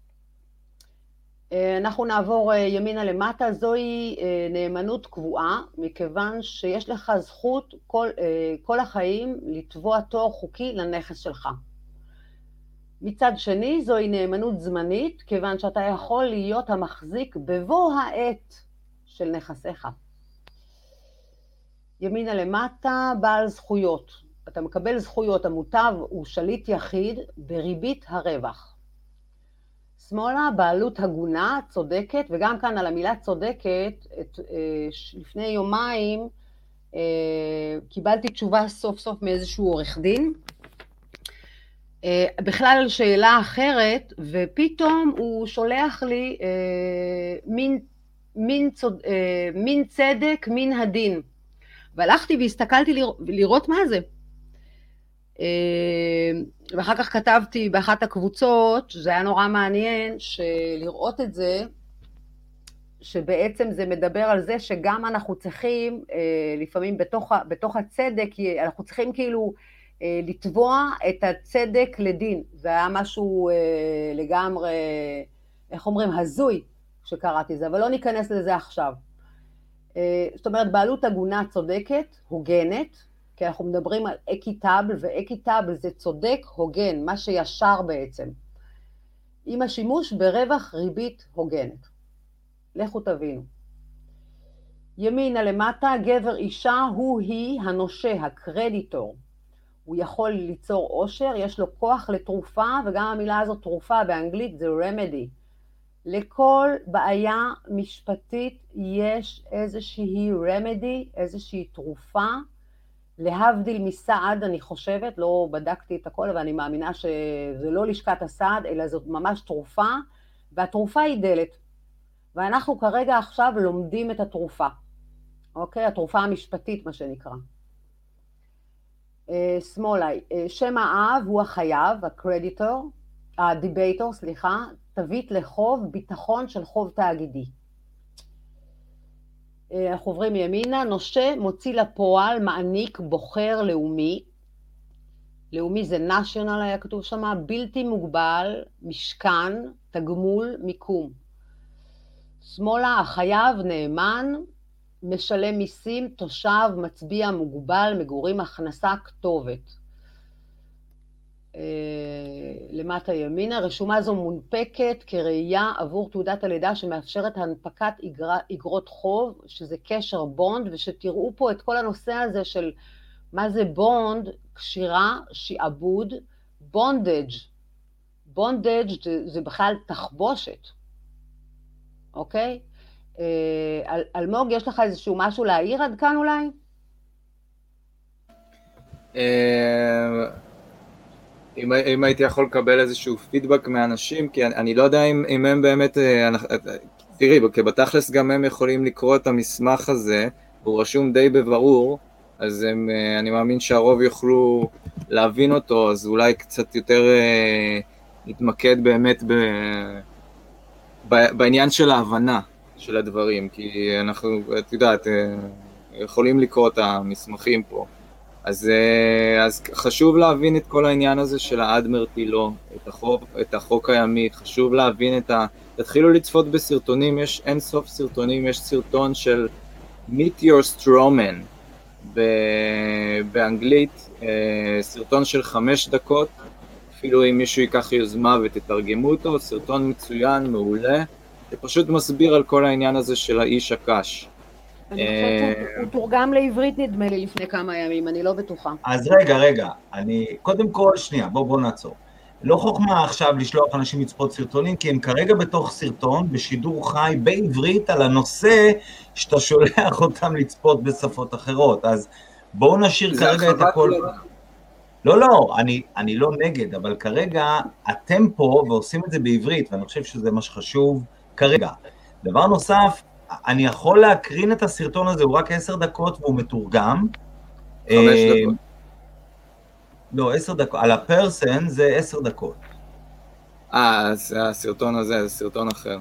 אנחנו נעבור ימינה למטה, זוהי נאמנות קבועה, מכיוון שיש לך זכות כל החיים לתבוע תואר חוקי לנכס שלך. מצד שני, זוהי נאמנות זמנית, כיוון שאתה יכול להיות המחזיק בבוא העת של נכסיך. ימינה למטה, בעל זכויות. אתה מקבל זכויות, המוטב הוא שליט יחיד בריבית הרווח. שמאלה, בעלות הגונה, צודקת, וגם כאן על המילה צודקת, לפני יומיים קיבלתי תשובה סוף סוף מאיזשהו עורך דין, בכלל על שאלה אחרת, ופתאום הוא שולח לי מין צדק, מין הדין. והלכתי והסתכלתי לראות מה זה. ואחר כך כתבתי באחת הקבוצות, זה היה נורא מעניין, שלראות את זה, שבעצם זה מדבר על זה שגם אנחנו צריכים, לפעמים בתוך הצדק, אנחנו צריכים כאילו לתבוע את הצדק לדין. זה היה משהו לגמרי, איך אומרים, הזוי שקראתי זה, אבל לא ניכנס לזה עכשיו. זאת אומרת, בעלות הגונה צודקת, הוגנת, כי אנחנו מדברים על אקיטבל, ואקיטבל זה צודק, הוגן, מה שישר בעצם. עם השימוש ברווח ריבית הוגנת. לכו תבינו. ימינה למטה, גבר אישה הוא היא הנושה, הקרדיטור. הוא יכול ליצור עושר, יש לו כוח לתרופה, וגם המילה הזאת תרופה באנגלית זה remedy. לכל בעיה משפטית יש איזושהי remedy, איזושהי תרופה, להבדיל מסעד אני חושבת, לא בדקתי את הכל, אבל אני מאמינה שזה לא לשכת הסעד, אלא זאת ממש תרופה, והתרופה היא דלת. ואנחנו כרגע עכשיו לומדים את התרופה, אוקיי? התרופה המשפטית מה שנקרא. שמאלה, שם האב הוא החייב, הקרדיטור, הדיבייטור, סליחה, תווית לחוב, ביטחון של חוב תאגידי. אנחנו עוברים ימינה, נושה, מוציא לפועל, מעניק, בוחר, לאומי. לאומי זה national היה כתוב שמה, בלתי מוגבל, משכן, תגמול, מיקום. שמאלה, החייב, נאמן, משלם מיסים, תושב, מצביע, מוגבל, מגורים, הכנסה, כתובת. למטה ימינה, רשומה זו מונפקת כראייה עבור תעודת הלידה שמאפשרת הנפקת אגרות חוב, שזה קשר בונד, ושתראו פה את כל הנושא הזה של מה זה בונד, קשירה, שיעבוד, בונדג'. בונדג' זה בכלל תחבושת, אוקיי? אלמוג, יש לך איזשהו משהו להעיר עד כאן אולי? אם הייתי יכול לקבל איזשהו פידבק מאנשים, כי אני לא יודע אם הם באמת, תראי, כי בתכלס גם הם יכולים לקרוא את המסמך הזה, הוא רשום די בברור, אז אני מאמין שהרוב יוכלו להבין אותו, אז אולי קצת יותר נתמקד באמת בעניין של ההבנה של הדברים, כי אנחנו, את יודעת, יכולים לקרוא את המסמכים פה. אז חשוב להבין את כל העניין הזה של האדמרטילו, את החוק הימי, חשוב להבין תתחילו לצפות בסרטונים, יש אין סוף סרטונים, יש סרטון של Meet Your Strawman באנגלית, סרטון של 5 דקות, אפילו אם מישהו ייקח יוזמה ותתרגמו אותו, סרטון מצוין, מעולה, שפשוט מסביר על כל העניין הזה של האיש הקש. אני חושבת שהוא תורגם לעברית נדמה לי לפני כמה ימים, אני לא בטוחה. אז רגע, אני קודם כל, שנייה, בוא נעצור. לא חוכמה עכשיו לשלוח אנשים לצפות סרטונים, כי הם כרגע בתוך סרטון, בשידור חי בעברית על הנושא, שאתה שולח אותם לצפות בשפות אחרות, אז בואו נשאיר כרגע את הכל. לא, אני לא נגד, אבל כרגע אתם פה ועושים את זה בעברית, ואני חושב שזה מה שחשוב כרגע. דבר נוסף, אני יכול להקרין את הסרטון הזה, הוא רק 10 דקות והוא מתורגם. 5 דקות. לא, 10 דקות, על הפרסן זה 10 דקות. אז הסרטון הזה, זה סרטון אחר.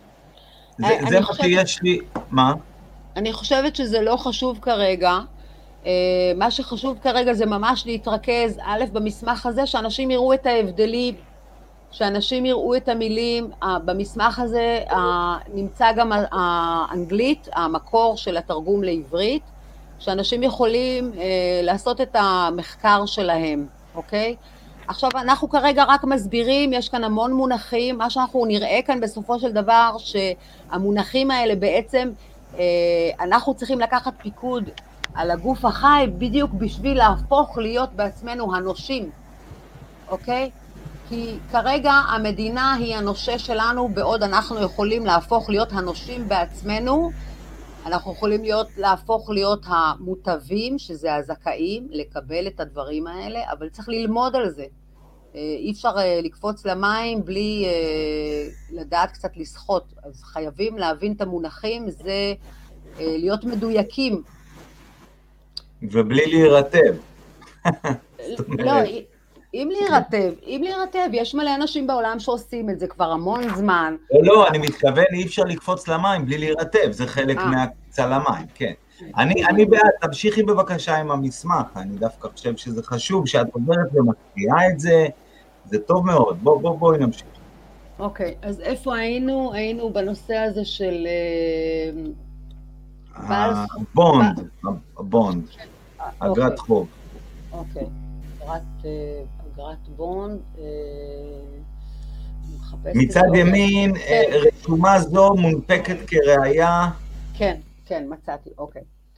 זה מה שיש לי, מה? אני חושבת שזה לא חשוב כרגע, מה שחשוב כרגע זה ממש להתרכז, א', במסמך הזה, שאנשים יראו את ההבדלים, שאנשים יראו את המילים, במסמך הזה נמצא גם האנגלית, המקור של התרגום לעברית, שאנשים יכולים לעשות את המחקר שלהם, אוקיי? עכשיו אנחנו כרגע רק מסבירים, יש כאן המון מונחים, מה שאנחנו נראה כאן בסופו של דבר, שהמונחים האלה בעצם, אנחנו צריכים לקחת פיקוד על הגוף החי, בדיוק בשביל להפוך להיות בעצמנו הנושים, אוקיי? כי כרגע המדינה היא הנושה שלנו, בעוד אנחנו יכולים להפוך להיות הנושים בעצמנו, אנחנו יכולים להפוך להיות המוטבים, שזה הזכאים, לקבל את הדברים האלה, אבל צריך ללמוד על זה. אי אפשר לקפוץ למים בלי לדעת קצת לשחות, אז חייבים להבין את המונחים, זה להיות מדויקים. ובלי להירטב. לא, אם להירטב, יש מלא אנשים בעולם שעושים את זה כבר המון זמן. לא, אני מתכוון, אי אפשר לקפוץ למים בלי להירטב, זה חלק מהקפיצה למים, כן. אני בעד, תמשיכי בבקשה עם המסמך, אני דווקא חושב שזה חשוב, שאת עוברת ומקריאה את זה, זה טוב מאוד, בואי נמשיך. אוקיי, אז איפה היינו? היינו בנושא הזה של... הבונד, אגרת חוב. אוקיי, אגרת בונד, מצד ימין, רשומה זו מונפקת כראיה. כן, מצאתי, אוקיי.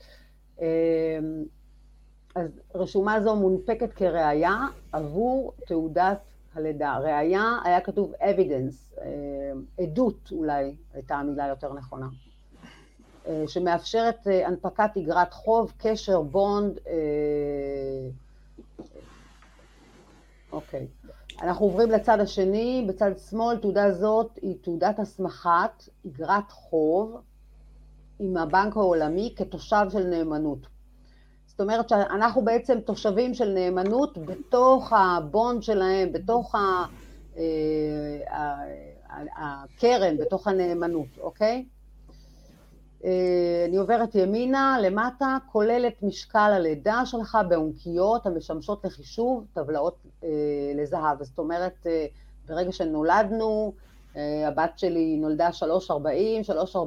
אז רשומה זו מונפקת כראיה עבור תעודת הלידה. ראיה היה כתוב evidence, עדות אולי הייתה המילה יותר נכונה, שמאפשרת הנפקת אגרת חוב, קשר, בונד. אוקיי. אנחנו עוברים לצד השני, בצד שמאל, תעודה זאת היא תעודת הסמכת אגרת חוב עם הבנק העולמי כתושב של נאמנות. זאת אומרת שאנחנו בעצם תושבים של נאמנות בתוך הבונד שלהם, בתוך הקרן, בתוך הנאמנות, אוקיי? אני עוברת ימינה, למטה, כוללת משקל הלידה שלך באונקיות המשמשות לחישוב טבלאות לזהב. זאת אומרת, ברגע שנולדנו, הבת שלי נולדה 3.40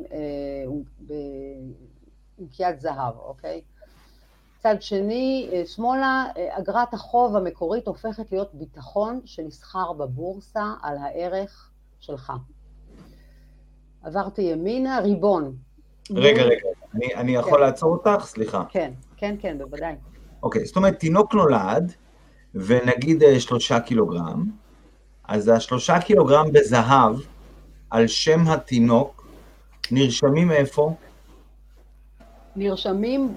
באונקיית זהב, אוקיי? צד שני, שמאלה, אגרת החוב המקורית הופכת להיות ביטחון שנסחר בבורסה על הערך שלך. עברתי ימינה, ריבון. רגע, אני יכול לעצור אותך? סליחה. כן, בוודאי. אוקיי, זאת אומרת, תינוק נולד, ונגיד 3 קילוגרם, אז 3 קילוגרם בזהב, על שם התינוק, נרשמים איפה? נרשמים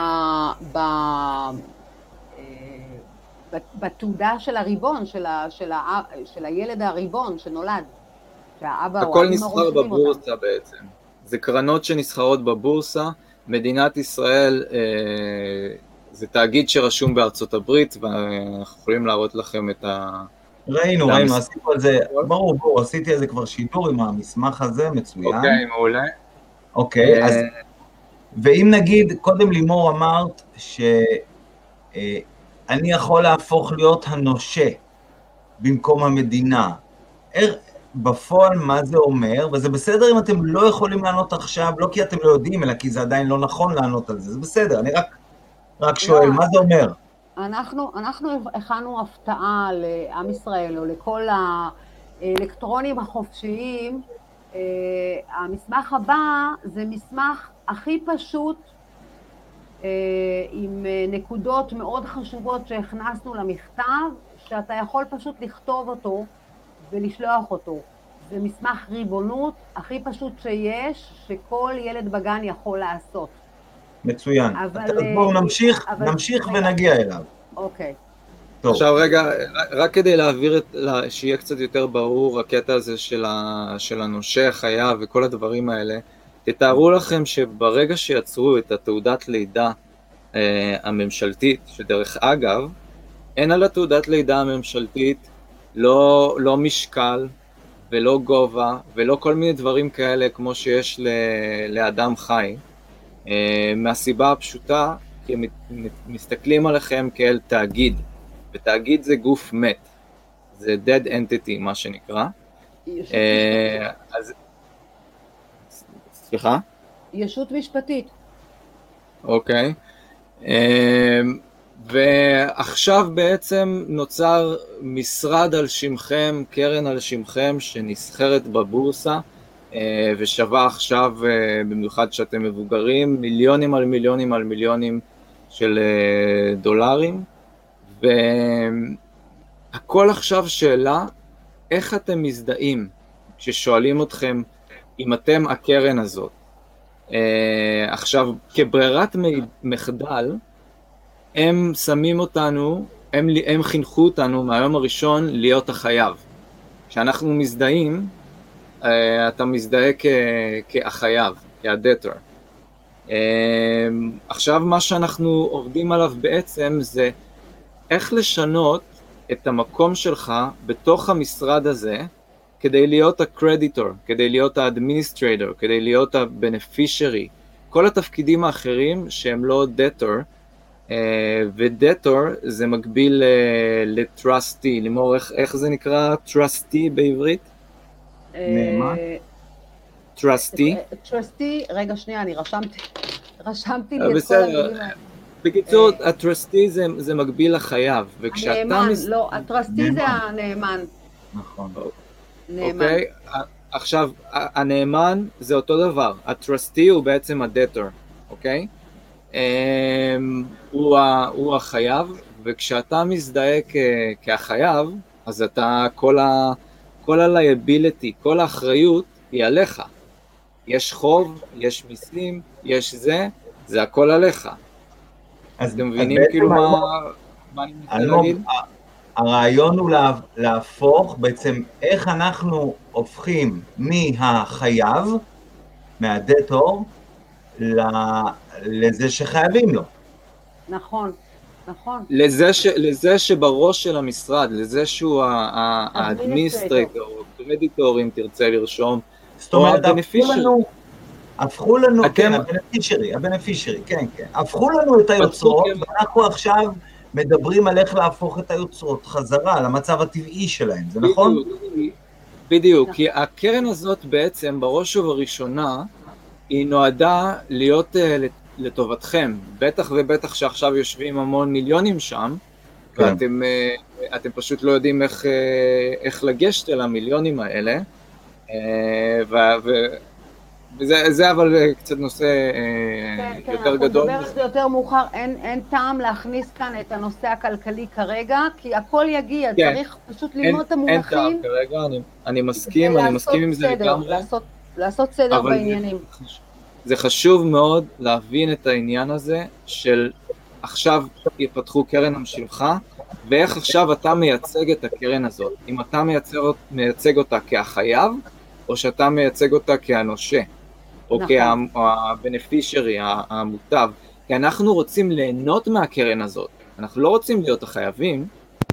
בתעודה של הריבון, של הילד הריבון שנולד. הכל נסחר בבורסה בעצם. זה קרנות שנסחרות בבורסה. מדינת ישראל זה תאגיד שרשום בארצות הברית, ואנחנו יכולים להראות לכם את ראינו, עשינו על זה, ברור, עשיתי על זה כבר שידור עם המסמך הזה, מצוין. אוקיי, מעולה. אוקיי, אז, ואם נגיד, קודם לימור אמרת שאני יכול להפוך להיות הנושה במקום המדינה, בפועל מה זה אומר, וזה בסדר אם אתם לא יכולים לענות עכשיו, לא כי אתם לא יודעים, אלא כי זה עדיין לא נכון לענות על זה, זה בסדר, אני רק שואל, מה זה אומר? אנחנו הכנו הפתעה לעם ישראל, או לכל האלקטרונים החופשיים. המסמך הבא זה מסמך הכי פשוט, עם נקודות מאוד חשובות שהכנסנו למכתב, שאתה יכול פשוט לכתוב אותו ולשלוח אותו. זה מסמך ריבונות הכי פשוט שיש, שכל ילד בגן יכול לעשות. מצוין. בואו נמשיך ונגיע אליו. אוקיי. עכשיו רגע, רק כדי להעביר, שיהיה קצת יותר ברור הקטע הזה של הנושה, חייב וכל הדברים האלה, תתארו לכם שברגע שיצרו את התעודת לידה הממשלתית, שדרך אגב, אין על התעודת לידה הממשלתית לא משקל ולא גובה ולא כל מיני דברים כאלה כמו שיש לאדם חי, מהסיבה הפשוטה, כי הם מסתכלים עליכם כאל תאגיד, ותאגיד זה גוף מת, זה dead entity מה שנקרא. אז סליחה? ישות משפטית. אוקיי. ועכשיו בעצם נוצר משרד על שמכם, קרן על שמכם שנסחרת בבורסה, ושווה עכשיו, במיוחד שאתם מבוגרים, מיליונים על מיליונים על מיליונים של דולרים, והכל עכשיו שאלה, איך אתם מזדהים כששואלים אתכם אם אתם הקרן הזאת? עכשיו, כברירת מחדל, הם שמים אותנו, הם חינכו אותנו מהיום הראשון להיות החייב. כשאנחנו מזדהים, אתה מזדהה כהחייב, כהדטר. עכשיו מה שאנחנו עובדים עליו בעצם זה איך לשנות את המקום שלך בתוך המשרד הזה, כדי להיות הקרדיטור, כדי להיות האדמיניסטרייטור, כדי להיות הבנפישרי. כל התפקידים האחרים שהם לא דטור, ודטור זה מקביל לטרסטי. לימור, איך זה נקרא טרסטי בעברית? נאמן? טרסטי? טרסטי, רגע שנייה, אני רשמתי לי את כל בסדר. המילים האלה. בקיצור, הטרסטי זה מקביל לחייב, וכשאתה... הנאמן, לא, הטרסטי זה הנאמן. נכון. נאמן. אוקיי, עכשיו, הנאמן זה אותו דבר, הטרסטי הוא בעצם הדטור, אוקיי? הוא החייב, וכשאתה מזדהה כחייב, אז אתה, כל ה-liability, כל האחריות היא עליך. יש חוב, יש מיסים, יש זה הכל עליך. אתם מבינים כאילו מה אני מנסה להגיד? הרעיון הוא להפוך בעצם איך אנחנו הופכים מהחייב, מהדטור, לזה שחייבים לו. נכון, נכון. לזה שבראש של המשרד, לזה שהוא האדמיניסטרטור, או קרדיטור אם תרצה לרשום, זאת אומרת, הפכו לנו, כן, הבנפישרי, כן, הפכו לנו את היוצרות, ואנחנו עכשיו מדברים על איך להפוך את היוצרות חזרה למצב הטבעי שלהם, זה נכון? בדיוק, כי הקרן הזאת בעצם בראש ובראשונה היא נועדה להיות לטובתכם, בטח ובטח שעכשיו יושבים המון מיליונים שם, ואתם פשוט לא יודעים איך לגשת אל המיליונים האלה, וזה אבל קצת נושא יותר גדול. אנחנו נדבר על זה יותר מאוחר, אין טעם להכניס כאן את הנושא הכלכלי כרגע, כי הכל יגיע, צריך פשוט ללמוד את המונחים. אין טעם כרגע, אני מסכים עם זה לגמרי. לעשות סדר בעניינים. זה חשוב מאוד להבין את העניין הזה של עכשיו יפתחו קרן המשלחה, ואיך עכשיו אתה מייצג את הקרן הזאת. אם אתה מייצג אותה כהחייב, או שאתה מייצג אותה כאנושה, או כבנפישרי, המוטב. כי אנחנו רוצים ליהנות מהקרן הזאת, אנחנו לא רוצים להיות החייבים.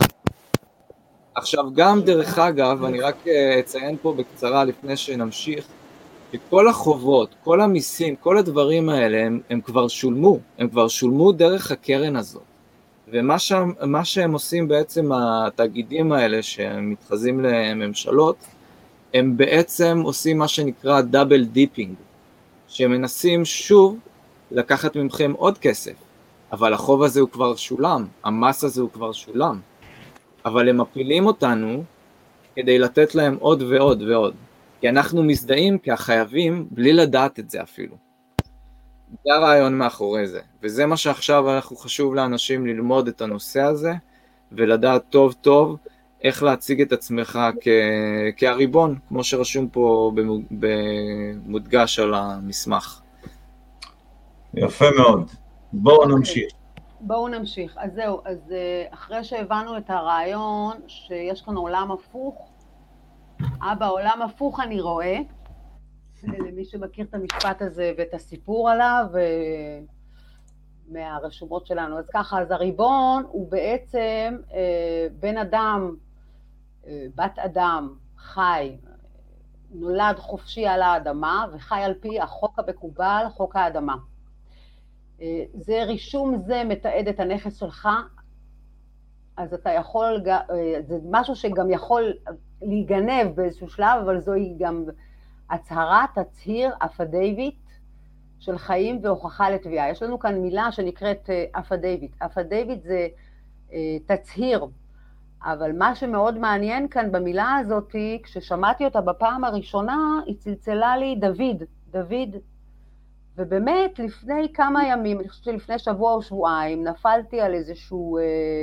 עכשיו גם דרך אגב, אני רק אציין פה בקצרה לפני שנמשיך, שכל החובות, כל המיסים, כל הדברים האלה, הם כבר שולמו דרך הקרן הזאת. ומה שהם עושים בעצם התאגידים האלה, שהם מתחזים לממשלות, הם בעצם עושים מה שנקרא דאבל דיפינג, שמנסים שוב לקחת ממכם עוד כסף, אבל החוב הזה הוא כבר שולם, המס הזה הוא כבר שולם, אבל הם מפילים אותנו כדי לתת להם עוד ועוד ועוד, כי אנחנו מזדהים כחייבים בלי לדעת את זה אפילו. זה הרעיון מאחורי זה, וזה מה שעכשיו אנחנו חשוב לאנשים ללמוד את הנושא הזה, ולדעת טוב טוב איך להציג את עצמך כהריבון, כמו שרשום פה במודגש על המסמך. יפה מאוד. בואו נמשיך. אז זהו, אז אחרי שהבנו את הרעיון שיש כאן עולם הפוך, עולם הפוך אני רואה, למי שמכיר את המשפט הזה ואת הסיפור עליו מהרשומות שלנו. אז ככה, אז הריבון הוא בעצם בן אדם, בת אדם, חי, נולד חופשי על האדמה וחי על פי החוק המקובל, חוק האדמה. זה רישום זה מתעד את הנכס שלך, אז אתה יכול, זה משהו שגם יכול להיגנב באיזשהו שלב, אבל זוהי גם הצהרה, תצהיר, אפדייבית של חיים והוכחה לתביעה. יש לנו כאן מילה שנקראת אפדייבית. אפדייבית זה תצהיר, אבל מה שמאוד מעניין כאן במילה הזאת, כששמעתי אותה בפעם הראשונה, היא צלצלה לי דוד, ובאמת לפני כמה ימים, אני חושבת שלפני שבוע או שבועיים, נפלתי על איזשהו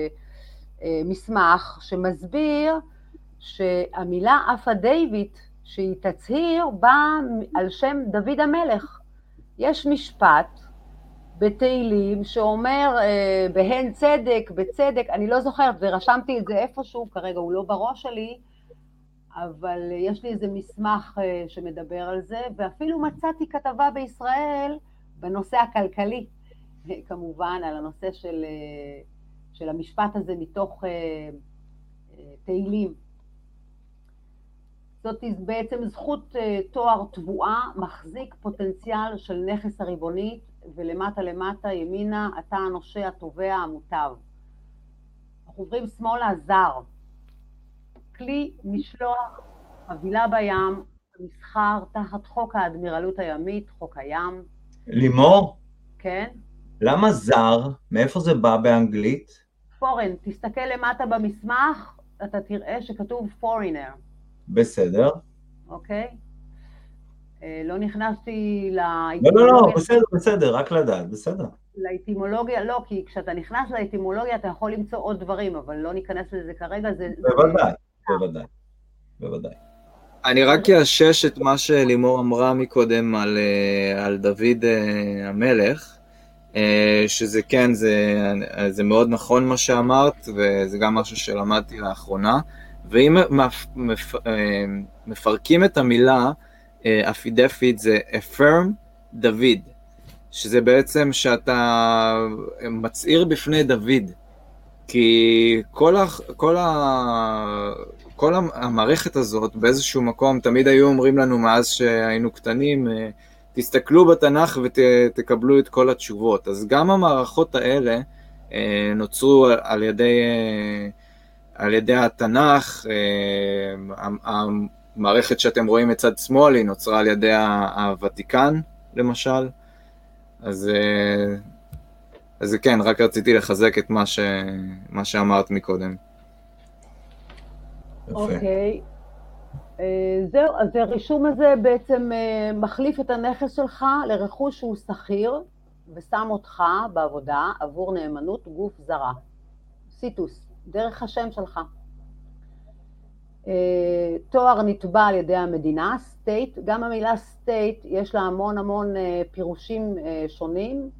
מסמך שמסביר שהמילה אפדייבית, שהיא תצהיר, באה על שם דוד המלך. יש משפט בתהילים שאומר בהן צדק, בצדק, אני לא זוכרת, ורשמתי את זה איפשהו, כרגע הוא לא בראש שלי, אבל יש לי איזה מסמך שמדבר על זה, ואפילו מצאתי כתבה בישראל בנושא הכלכלי, כמובן על הנושא של המשפט הזה מתוך תהילים. זאת בעצם זכות תואר תבואה, מחזיק פוטנציאל של נכס הריבונית, ולמטה למטה ימינה אתה הנושה, התובע, המוטב. אנחנו עוברים שמאלה, זר. כלי משלוח, חבילה בים, מסחר תחת חוק האדמירלות הימית, חוק הים. לימור? כן? למה זר? מאיפה זה בא באנגלית? פורן, תסתכל למטה במסמך, אתה תראה שכתוב foreigner. בסדר. אוקיי? לא נכנסתי לא, בסדר, רק לדעת, בסדר. לאטימולוגיה, לא, כי כשאתה נכנס לאטימולוגיה אתה יכול למצוא עוד דברים, אבל לא ניכנס לזה כרגע. בוודאי. אני רק אאשש את מה שלימור אמרה מקודם על דוד המלך, שזה כן, זה מאוד נכון מה שאמרת, וזה גם משהו שלמדתי לאחרונה, ואם מפרקים את המילה אפידפית, זה affirm דוד, שזה בעצם שאתה מצעיר בפני דוד, כי כל המערכת הזאת באיזשהו מקום, תמיד היו אומרים לנו מאז שהיינו קטנים, תסתכלו בתנ"ך ותקבלו את כל התשובות. אז גם המערכות האלה נוצרו על ידי התנ"ך, המערכת שאתם רואים מצד שמאל היא נוצרה על ידי הוותיקן למשל, אז כן, רק רציתי לחזק את מה שאמרת מקודם. אוקיי, זהו, אז הרישום הזה בעצם מחליף את הנכס שלך לרכוש שהוא שכיר, ושם אותך בעבודה עבור נאמנות גוף זרה. סיטוס, דרך השם שלך. תואר נתבע על ידי המדינה, סטייט, גם המילה סטייט יש לה המון פירושים שונים,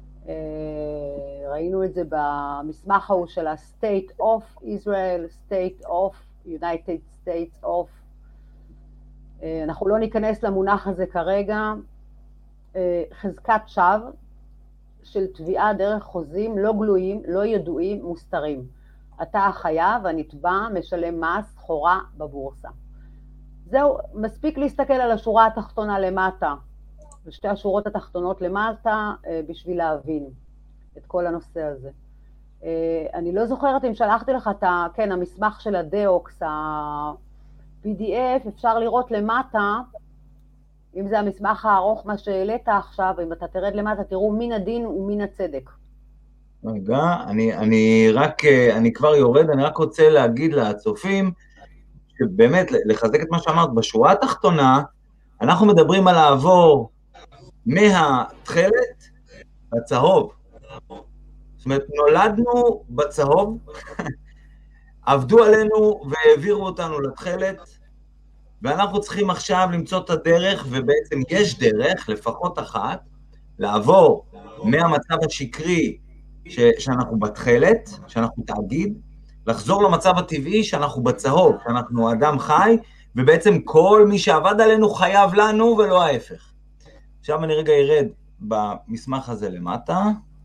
ראינו את זה במסמך ההוא של ה-State of Israel, State of United States of, אנחנו לא ניכנס למונח הזה כרגע. חזקת שווא של תביעה דרך חוזים לא גלויים, לא ידועים, מוסתרים. אתה החייב, הנתבע, משלם מס, סחורה בבורסה. זהו, מספיק להסתכל על השורה התחתונה למטה, ושתי השורות התחתונות למטה, בשביל להבין את כל הנושא הזה. אני לא זוכרת אם שלחתי לך את המסמך של הדאוקס, ה-PDF, אפשר לראות למטה, אם זה המסמך הארוך מה שהעלית עכשיו, אם אתה תרד למטה, תראו מן הדין ומן הצדק. רגע, אני כבר יורד, אני רק רוצה להגיד לצופים, שבאמת לחזק את מה שאמרת, בשורה התחתונה, אנחנו מדברים על לעבור מהתחלת לצהוב. זאת אומרת, נולדנו בצהוב, עבדו עלינו והעבירו אותנו לתחלת, ואנחנו צריכים עכשיו למצוא את הדרך, ובעצם יש דרך, לפחות אחת, לעבור מהמצב השקרי שאנחנו בתחלת, שאנחנו תאגיד, לחזור למצב הטבעי שאנחנו בצהוב, שאנחנו אדם חי, ובעצם כל מי שעבד עלינו חייב לנו ולא ההפך. עכשיו אני רגע ירד במסמך הזה למטה.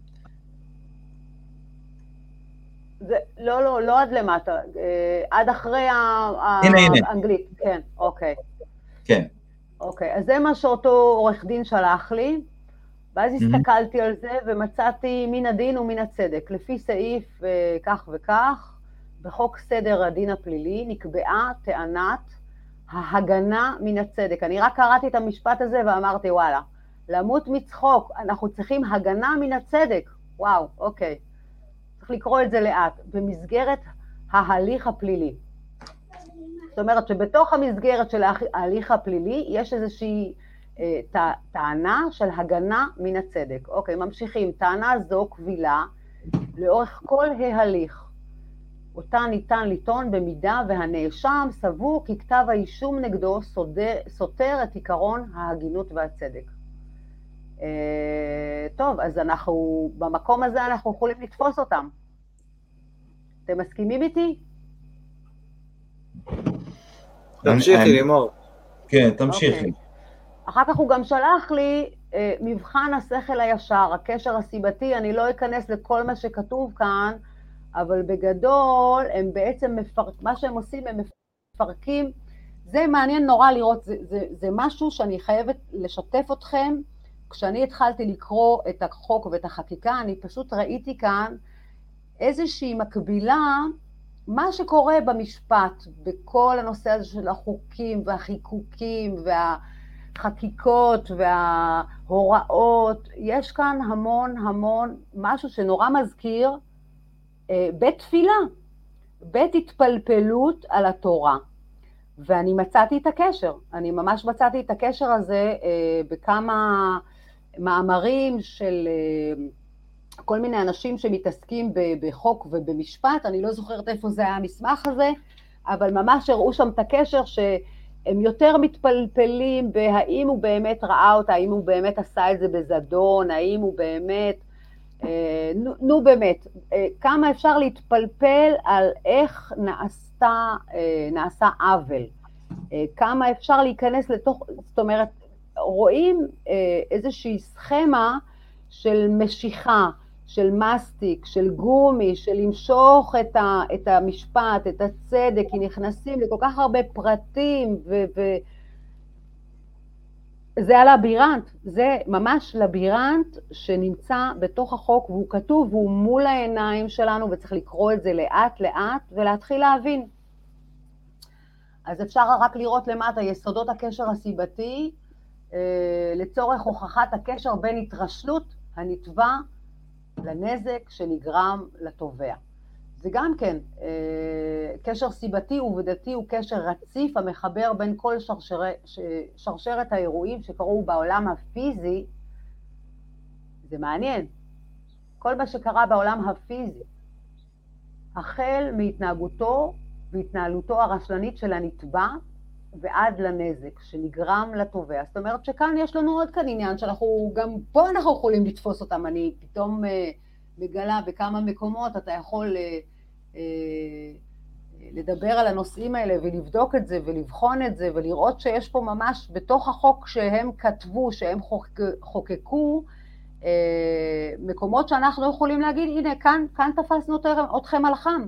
לא עד למטה, עד אחרי האנגלית, כן, אוקיי. כן. אוקיי, אז זה מה שאותו עורך דין שלח לי, ואז הסתכלתי על זה ומצאתי מן הדין ומן הצדק. לפי סעיף כך וכך, בחוק סדר הדין הפלילי נקבעה טענת ההגנה מן הצדק. אני רק קראתי את המשפט הזה ואמרתי, וואלה, למות מצחוק, אנחנו צריכים הגנה מן הצדק. וואו, אוקיי. צריך לקרוא את זה לאט, במסגרת ההליך הפלילי. זאת אומרת שבתוך המסגרת של ההליך הפלילי יש איזושהי טענה של הגנה מן הצדק. אוקיי, ממשיכים. טענה זו קבילה לאורך כל ההליך. אותה ניתן לטעון במידה והנאשם סבור כי כתב האישום נגדו סותר את עיקרון ההגינות והצדק. טוב, אז אנחנו, במקום הזה אנחנו יכולים לתפוס אותם. אתם מסכימים איתי? תמשיכי לימור. כן, תמשיכי. אחר כך הוא גם שלח לי מבחן השכל הישר, הקשר הסיבתי, אני לא אכנס לכל מה שכתוב כאן, אבל בגדול הם בעצם מה שהם עושים, הם מפרקים זה מעניין נורא לראות, זה משהו שאני חייבת לשתף אתכם. כשאני התחלתי לקרוא את החוק ואת החקיקה, אני פשוט ראיתי כאן איזושהי מקבילה, מה שקורה במשפט, בכל הנושא הזה של החוקים והחיקוקים והחקיקות וההוראות, יש כאן המון המון משהו שנורא מזכיר בית תפילה, בית התפלפלות על התורה. ואני מצאתי את הקשר, אני ממש מצאתי את הקשר הזה בכמה מאמרים של כל מיני אנשים שמתעסקים בחוק ובמשפט, אני לא זוכרת איפה זה היה המסמך הזה, אבל ממש הראו שם את הקשר שהם יותר מתפלפלים בהאם הוא באמת ראה אותה, האם הוא באמת עשה את זה בזדון, האם הוא באמת, נו באמת, כמה אפשר להתפלפל על איך נעשה עוול, כמה אפשר להיכנס לתוך, זאת אומרת, רואים איזושהי סכמה של משיכה, של מסטיק, של גומי, של למשוך את המשפט, את הצדק, כי נכנסים לכל כך הרבה פרטים, זה הלבירנט, זה ממש לבירנט שנמצא בתוך החוק, והוא כתוב, והוא מול העיניים שלנו, וצריך לקרוא את זה לאט לאט, ולהתחיל להבין. אז אפשר רק לראות למטה יסודות הקשר הסיבתי, לצורך הוכחת הקשר בין התרשלות הנתבע לנזק שנגרם לתובע. זה גם כן, קשר סיבתי עובדתי הוא קשר רציף המחבר בין כל שרשרת האירועים שקרו בעולם הפיזי. זה מעניין, כל מה שקרה בעולם הפיזי, החל מהתנהגותו והתנהלותו הרשלנית של הנתבע, ועד לנזק שנגרם לתובע. זאת אומרת שכאן יש לנו עוד כאן עניין שאנחנו, גם פה אנחנו יכולים לתפוס אותם. אני פתאום מגלה בכמה מקומות אתה יכול לדבר על הנושאים האלה ולבדוק את זה ולבחון את זה ולראות שיש פה ממש בתוך החוק שהם כתבו, שהם חוקקו, מקומות שאנחנו יכולים להגיד, הנה כאן תפסנו אתכם על החם.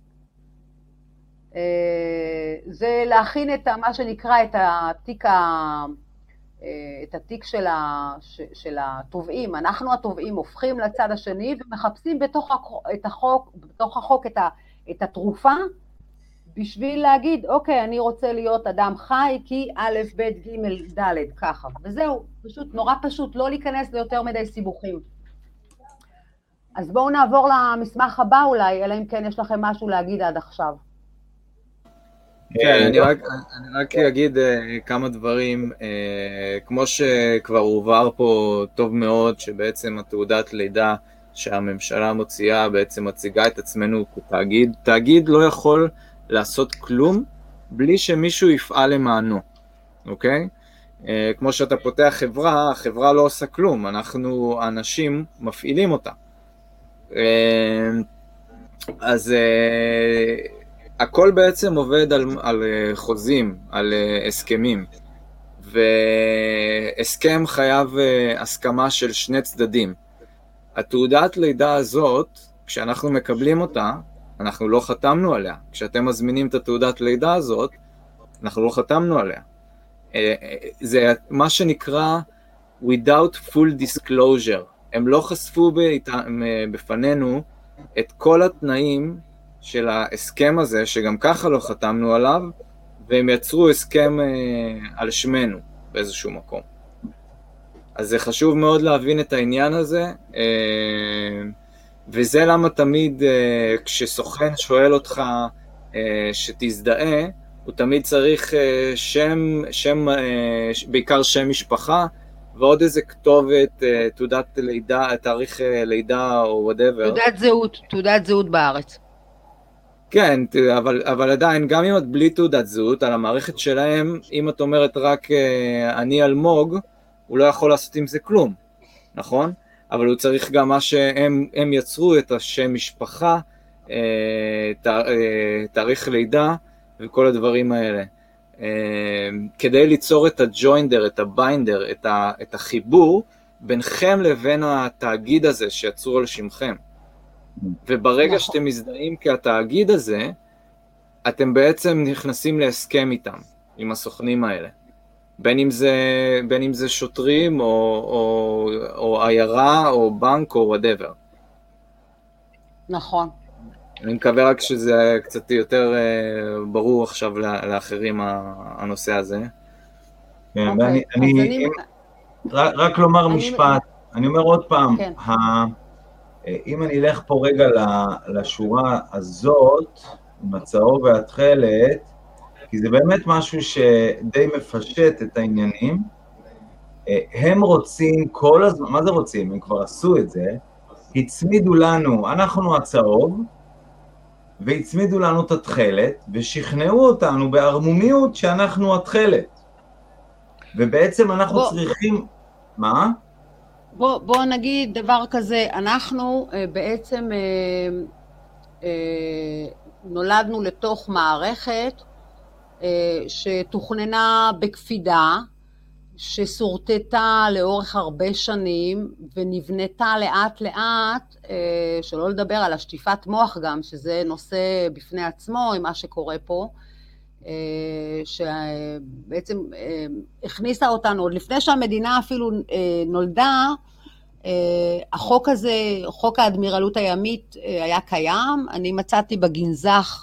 זה להכין את מה שנקרא את התיק של התובעים. אנחנו התובעים הופכים לצד השני ומחפשים בתוך החוק את התרופה בשביל להגיד, אוקיי, אני רוצה להיות אדם חי כי א', ב', ג', ד', ככה. וזהו, פשוט, נורא פשוט, לא להיכנס ליותר מדי סיבוכים. אז בואו נעבור למסמך הבא אולי, אלא אם כן יש לכם משהו להגיד עד עכשיו. כן, אני רק אגיד כמה דברים, כמו שכבר הובהר פה טוב מאוד, שבעצם התעודת לידה שהממשלה מוציאה בעצם מציגה את עצמנו כתאגיד. תאגיד לא יכול לעשות כלום בלי שמישהו יפעל למענו, אוקיי? כמו שאתה פותח חברה, החברה לא עושה כלום, אנחנו, האנשים, מפעילים אותה. אז הכל בעצם עובד על חוזים, על הסכמים, והסכם חייב הסכמה של שני צדדים. התעודת לידה הזאת, כשאנחנו מקבלים אותה, אנחנו לא חתמנו עליה. כשאתם מזמינים את התעודת לידה הזאת, אנחנו לא חתמנו עליה. זה מה שנקרא without full disclosure. הם לא חשפו בפנינו את כל התנאים של ההסכם הזה, שגם ככה לא חתמנו עליו, והם יצרו הסכם על שמנו באיזשהו מקום. אז זה חשוב מאוד להבין את העניין הזה, וזה למה תמיד כשסוכן שואל אותך שתזדהה, הוא תמיד צריך שם, בעיקר שם משפחה, ועוד איזה כתובת, תעודת לידה, תאריך לידה או whatever. תעודת זהות בארץ. כן, אבל עדיין, גם אם את בלי תעודת זהות, על המערכת שלהם, אם את אומרת רק אני אלמוג, הוא לא יכול לעשות עם זה כלום, נכון? אבל הוא צריך גם מה שהם יצרו, את השם משפחה, תאריך לידה וכל הדברים האלה. כדי ליצור את הג'וינדר, את הביינדר, את החיבור ביניכם לבין התאגיד הזה שיצרו על שמכם. וברגע שאתם מזדהים כהתאגיד הזה, אתם בעצם נכנסים להסכם איתם. עם הסוכנים האלה. בין אם זה שוטרים, או עיירה, או בנק, או whatever. נכון. אני מקווה רק שזה קצת יותר ברור עכשיו לאחרים הנושא הזה. כן, רק לומר משפט, אני אומר עוד פעם, אם אני אלך פה רגע לשורה הזאת, עם הצהוב והתכלת, כי זה באמת משהו שדי מפשט את העניינים, הם רוצים כל הזמן, מה זה רוצים? הם כבר עשו את זה, הצמידו לנו, אנחנו הצהוב, והצמידו לנו את התכלת, ושכנעו אותנו בערמומיות שאנחנו התכלת. ובעצם אנחנו צריכים... מה? בוא נגיד דבר כזה, אנחנו בעצם נולדנו לתוך מערכת שתוכננה בקפידה, שסורטטה לאורך הרבה שנים ונבנתה לאט לאט, שלא לדבר על השטיפת מוח גם, שזה נושא בפני עצמו עם מה שקורה פה, שבעצם הכניסה אותנו, עוד לפני שהמדינה אפילו נולדה, החוק הזה, חוק האדמירלות הימית היה קיים. אני מצאתי בגנזך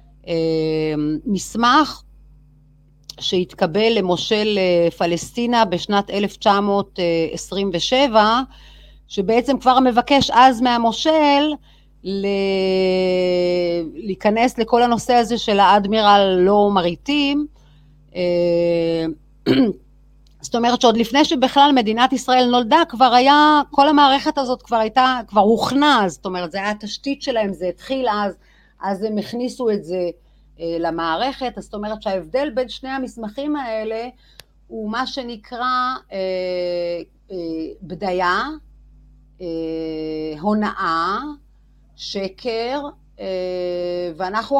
מסמך שהתקבל למושל פלסטינה בשנת 1927, שבעצם כבר מבקש אז מהמושל להיכנס לכל הנושא הזה של האדמירל לא מריטים. זאת אומרת שעוד לפני שבכלל מדינת ישראל נולדה, כבר היה, כל המערכת הזאת כבר הוכנה, זאת אומרת, זה היה התשתית שלהם, זה התחיל אז הם הכניסו את זה למערכת. זאת אומרת שההבדל בין שני המסמכים האלה הוא מה שנקרא בדיה, הונאה, שקר, ואנחנו